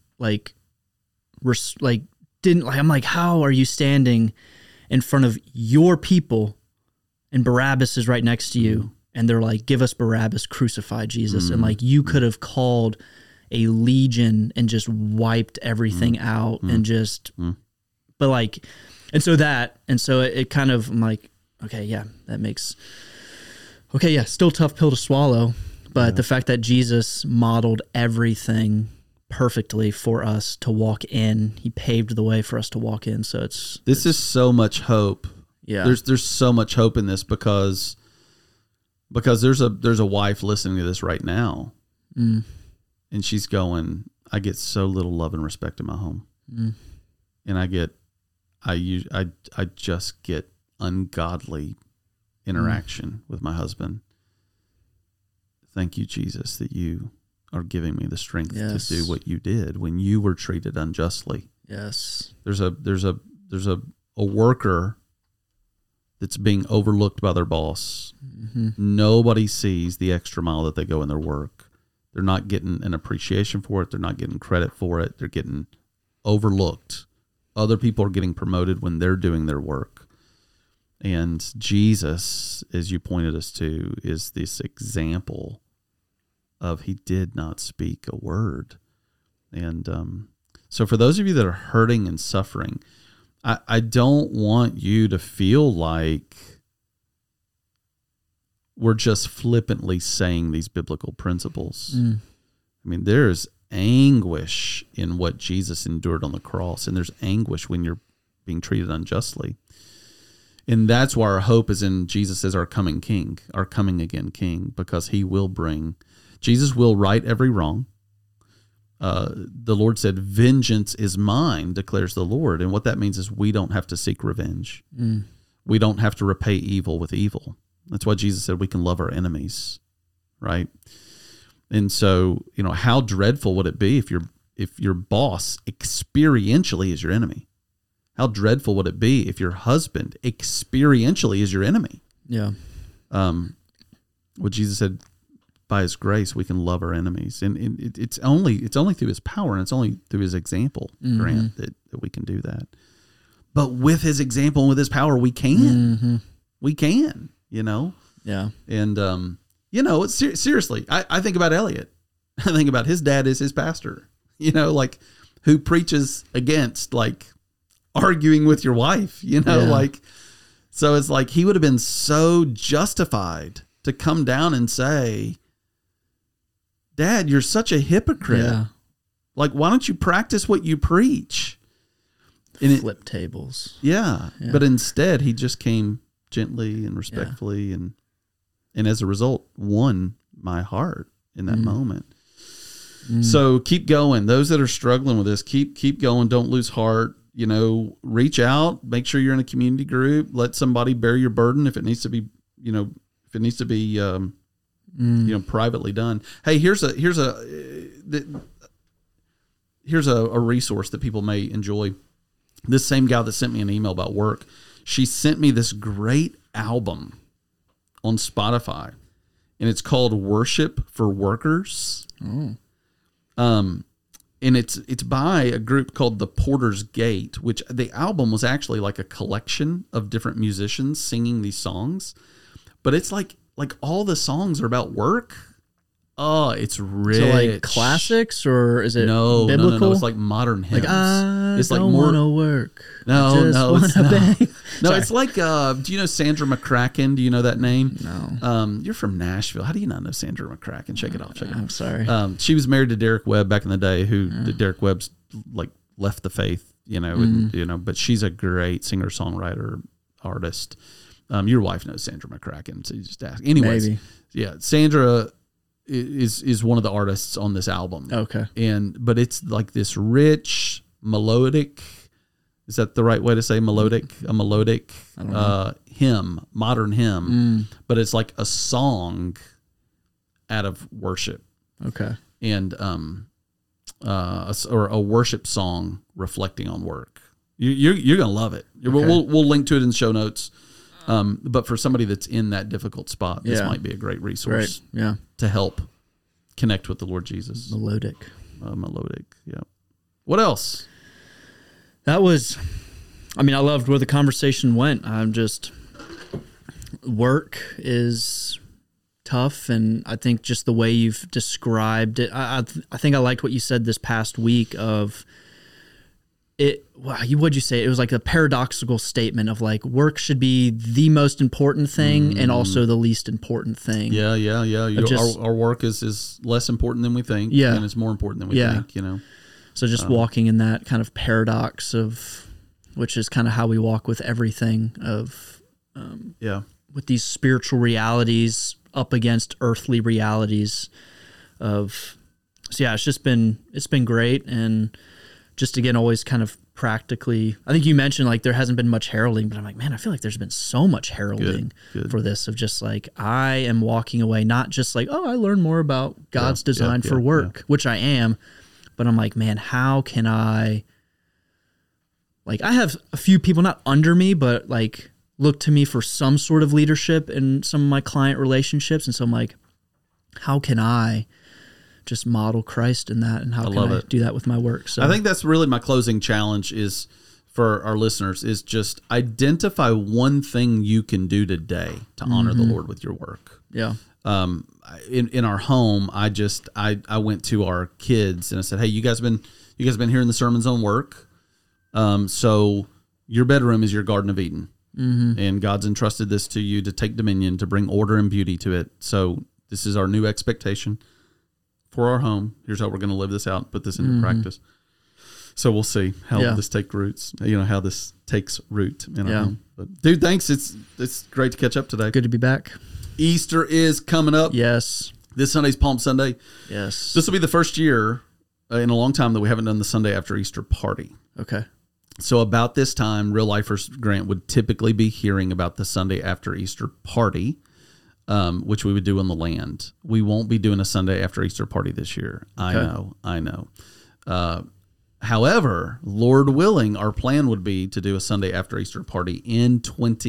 I'm like, how are you standing in front of your people and Barabbas is right next to you? And they're like, give us Barabbas, crucify Jesus. And you could have called a legion and just wiped everything out and just, but and so it kind of, I'm like, okay, yeah, that makes, okay, yeah, still tough pill to swallow. But the fact that Jesus modeled everything perfectly for us to walk in, he paved the way for us to walk in. So this is so much hope. Yeah. There's so much hope in this because there's a wife listening to this right now, and she's going, I get so little love and respect in my home, and I just get ungodly interaction with my husband. Thank you, Jesus, that you are giving me the strength to do what you did when you were treated unjustly. Yes, there's a worker that's being overlooked by their boss. Nobody sees the extra mile that they go in their work. They're not getting an appreciation for it. They're not getting credit for it. They're getting overlooked. Other people are getting promoted when they're doing their work. And Jesus, as you pointed us to, is this example of he did not speak a word. And so for those of you that are hurting and suffering, I don't want you to feel like we're just flippantly saying these biblical principles. I mean, there's anguish in what Jesus endured on the cross, and there's anguish when you're being treated unjustly. And that's why our hope is in Jesus as our coming King, our coming again King, because he will Jesus will right every wrong. The Lord said, vengeance is mine, declares the Lord. And what that means is we don't have to seek revenge. We don't have to repay evil with evil. That's why Jesus said we can love our enemies, right? And so, how dreadful would it be if your boss experientially is your enemy? How dreadful would it be if your husband experientially is your enemy? Yeah. What Jesus said, by his grace, we can love our enemies. And it's only through his power, and it's only through his example, Grant, that we can do that. But with his example and with his power, we can. We can, Yeah. And, seriously, I think about Elliot. I think about his dad as his pastor, who preaches against, arguing with your wife, so it's like he would have been so justified to come down and say, Dad, you're such a hypocrite. Yeah. Why don't you practice what you preach? And flip tables. Yeah. But instead he just came gently and respectfully and as a result won my heart in that moment. So keep going. Those that are struggling with this, keep going. Don't lose heart. Reach out, make sure you're in a community group, let somebody bear your burden if it needs to be, privately done. Hey, here's a resource that people may enjoy. This same gal that sent me an email about work, she sent me this great album on Spotify, and it's called Worship for Workers. And it's by a group called the Porter's Gate, which the album was actually like a collection of different musicians singing these songs. But it's like all the songs are about work. Oh, it's rich. So classics, or is it biblical? No. It's like modern hymns. It's like more wanna work. No, it's not. No, Sorry. it's like do you know Sandra McCracken? Do you know that name? No. You're from Nashville. How do you not know Sandra McCracken? Check it off. I'm sorry. She was married to Derek Webb back in the day, Derek Webb's left the faith, but she's a great singer-songwriter artist. Your wife knows Sandra McCracken, so you just ask. Anyways, maybe. Yeah, Sandra is one of the artists on this album. Okay. But it's like this rich melodic, is that the right way to say melodic? A melodic hymn, modern hymn, but it's like a song out of worship. Okay. And or a worship song reflecting on work. You're gonna love it. Okay. We'll link to it in the show notes. But for somebody that's in that difficult spot, this might be a great resource. Yeah. To help connect with the Lord Jesus. Melodic. Yeah. What else? That was, I loved where the conversation went. Work is tough, and I think just the way you've described it, I think I liked what you said this past week of it. Wow, what'd you say? It was like a paradoxical statement of work should be the most important thing and also the least important thing. Yeah. Our work is less important than we think. Yeah. And it's more important than we think, So just walking in that kind of paradox of, which is kind of how we walk with everything of, with these spiritual realities up against earthly realities of, it's been great. And just again, always kind of practically, I think you mentioned there hasn't been much heralding, but I'm like, man, I feel like there's been so much heralding for this of just I am walking away, not just I learned more about God's design for work, which I am, but I'm like, man, how can I have a few people not under me, but look to me for some sort of leadership in some of my client relationships. And so I'm like, how can I just model Christ in that, and how can I do that with my work? So I think that's really my closing challenge is for our listeners is just identify one thing you can do today to honor the Lord with your work. Yeah. in our home, I went to our kids and I said, hey, you guys been hearing the sermons on work. So your bedroom is your Garden of Eden. Mm-hmm. And God's entrusted this to you to take dominion, to bring order and beauty to it. So this is our new expectation for our home. Here's how we're going to live this out, put this into practice. So we'll see how this takes root in our home. But dude, thanks. It's great to catch up today. Good to be back. Easter is coming up. Yes. This Sunday's Palm Sunday. Yes. This will be the first year in a long time that we haven't done the Sunday after Easter party. Okay. So about this time, Real Lifers Grant would typically be hearing about the Sunday after Easter party, which we would do on the land. We won't be doing a Sunday after Easter party this year. Okay. I know. However, Lord willing, our plan would be to do a Sunday after Easter party in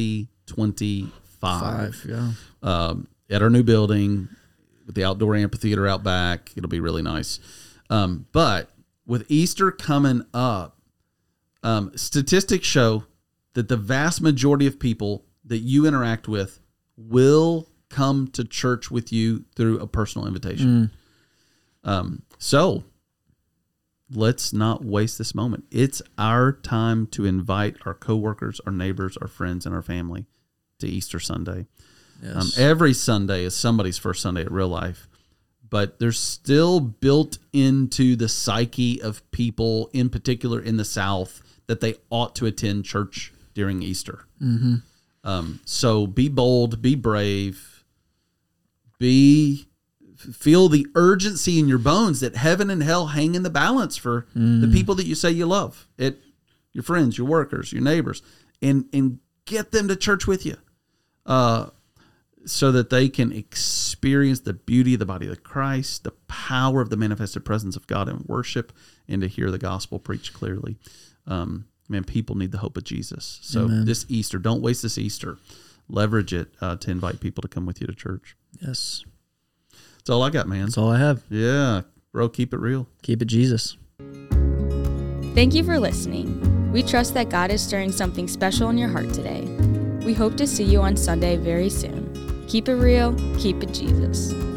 2025. At our new building with the outdoor amphitheater out back. It'll be really nice. But with Easter coming up, statistics show that the vast majority of people that you interact with will come to church with you through a personal invitation. So let's not waste this moment. It's our time to invite our coworkers, our neighbors, our friends, and our family to Easter Sunday. Yes. Every Sunday is somebody's first Sunday at Real Life, but there's still built into the psyche of people, in particular in the South, that they ought to attend church during Easter. Mm-hmm. So be bold, be brave, feel the urgency in your bones that heaven and hell hang in the balance for the people that you say you love, your friends, your workers, your neighbors, and get them to church with you, so that they can experience the beauty of the body of Christ, the power of the manifested presence of God in worship, and to hear the gospel preached clearly. Man, people need the hope of Jesus. So This Easter, don't waste this Easter. Leverage it to invite people to come with you to church. Yes. That's all I got, man. That's all I have. Yeah. Bro, keep it real. Keep it Jesus. Thank you for listening. We trust that God is stirring something special in your heart today. We hope to see you on Sunday very soon. Keep it real. Keep it Jesus.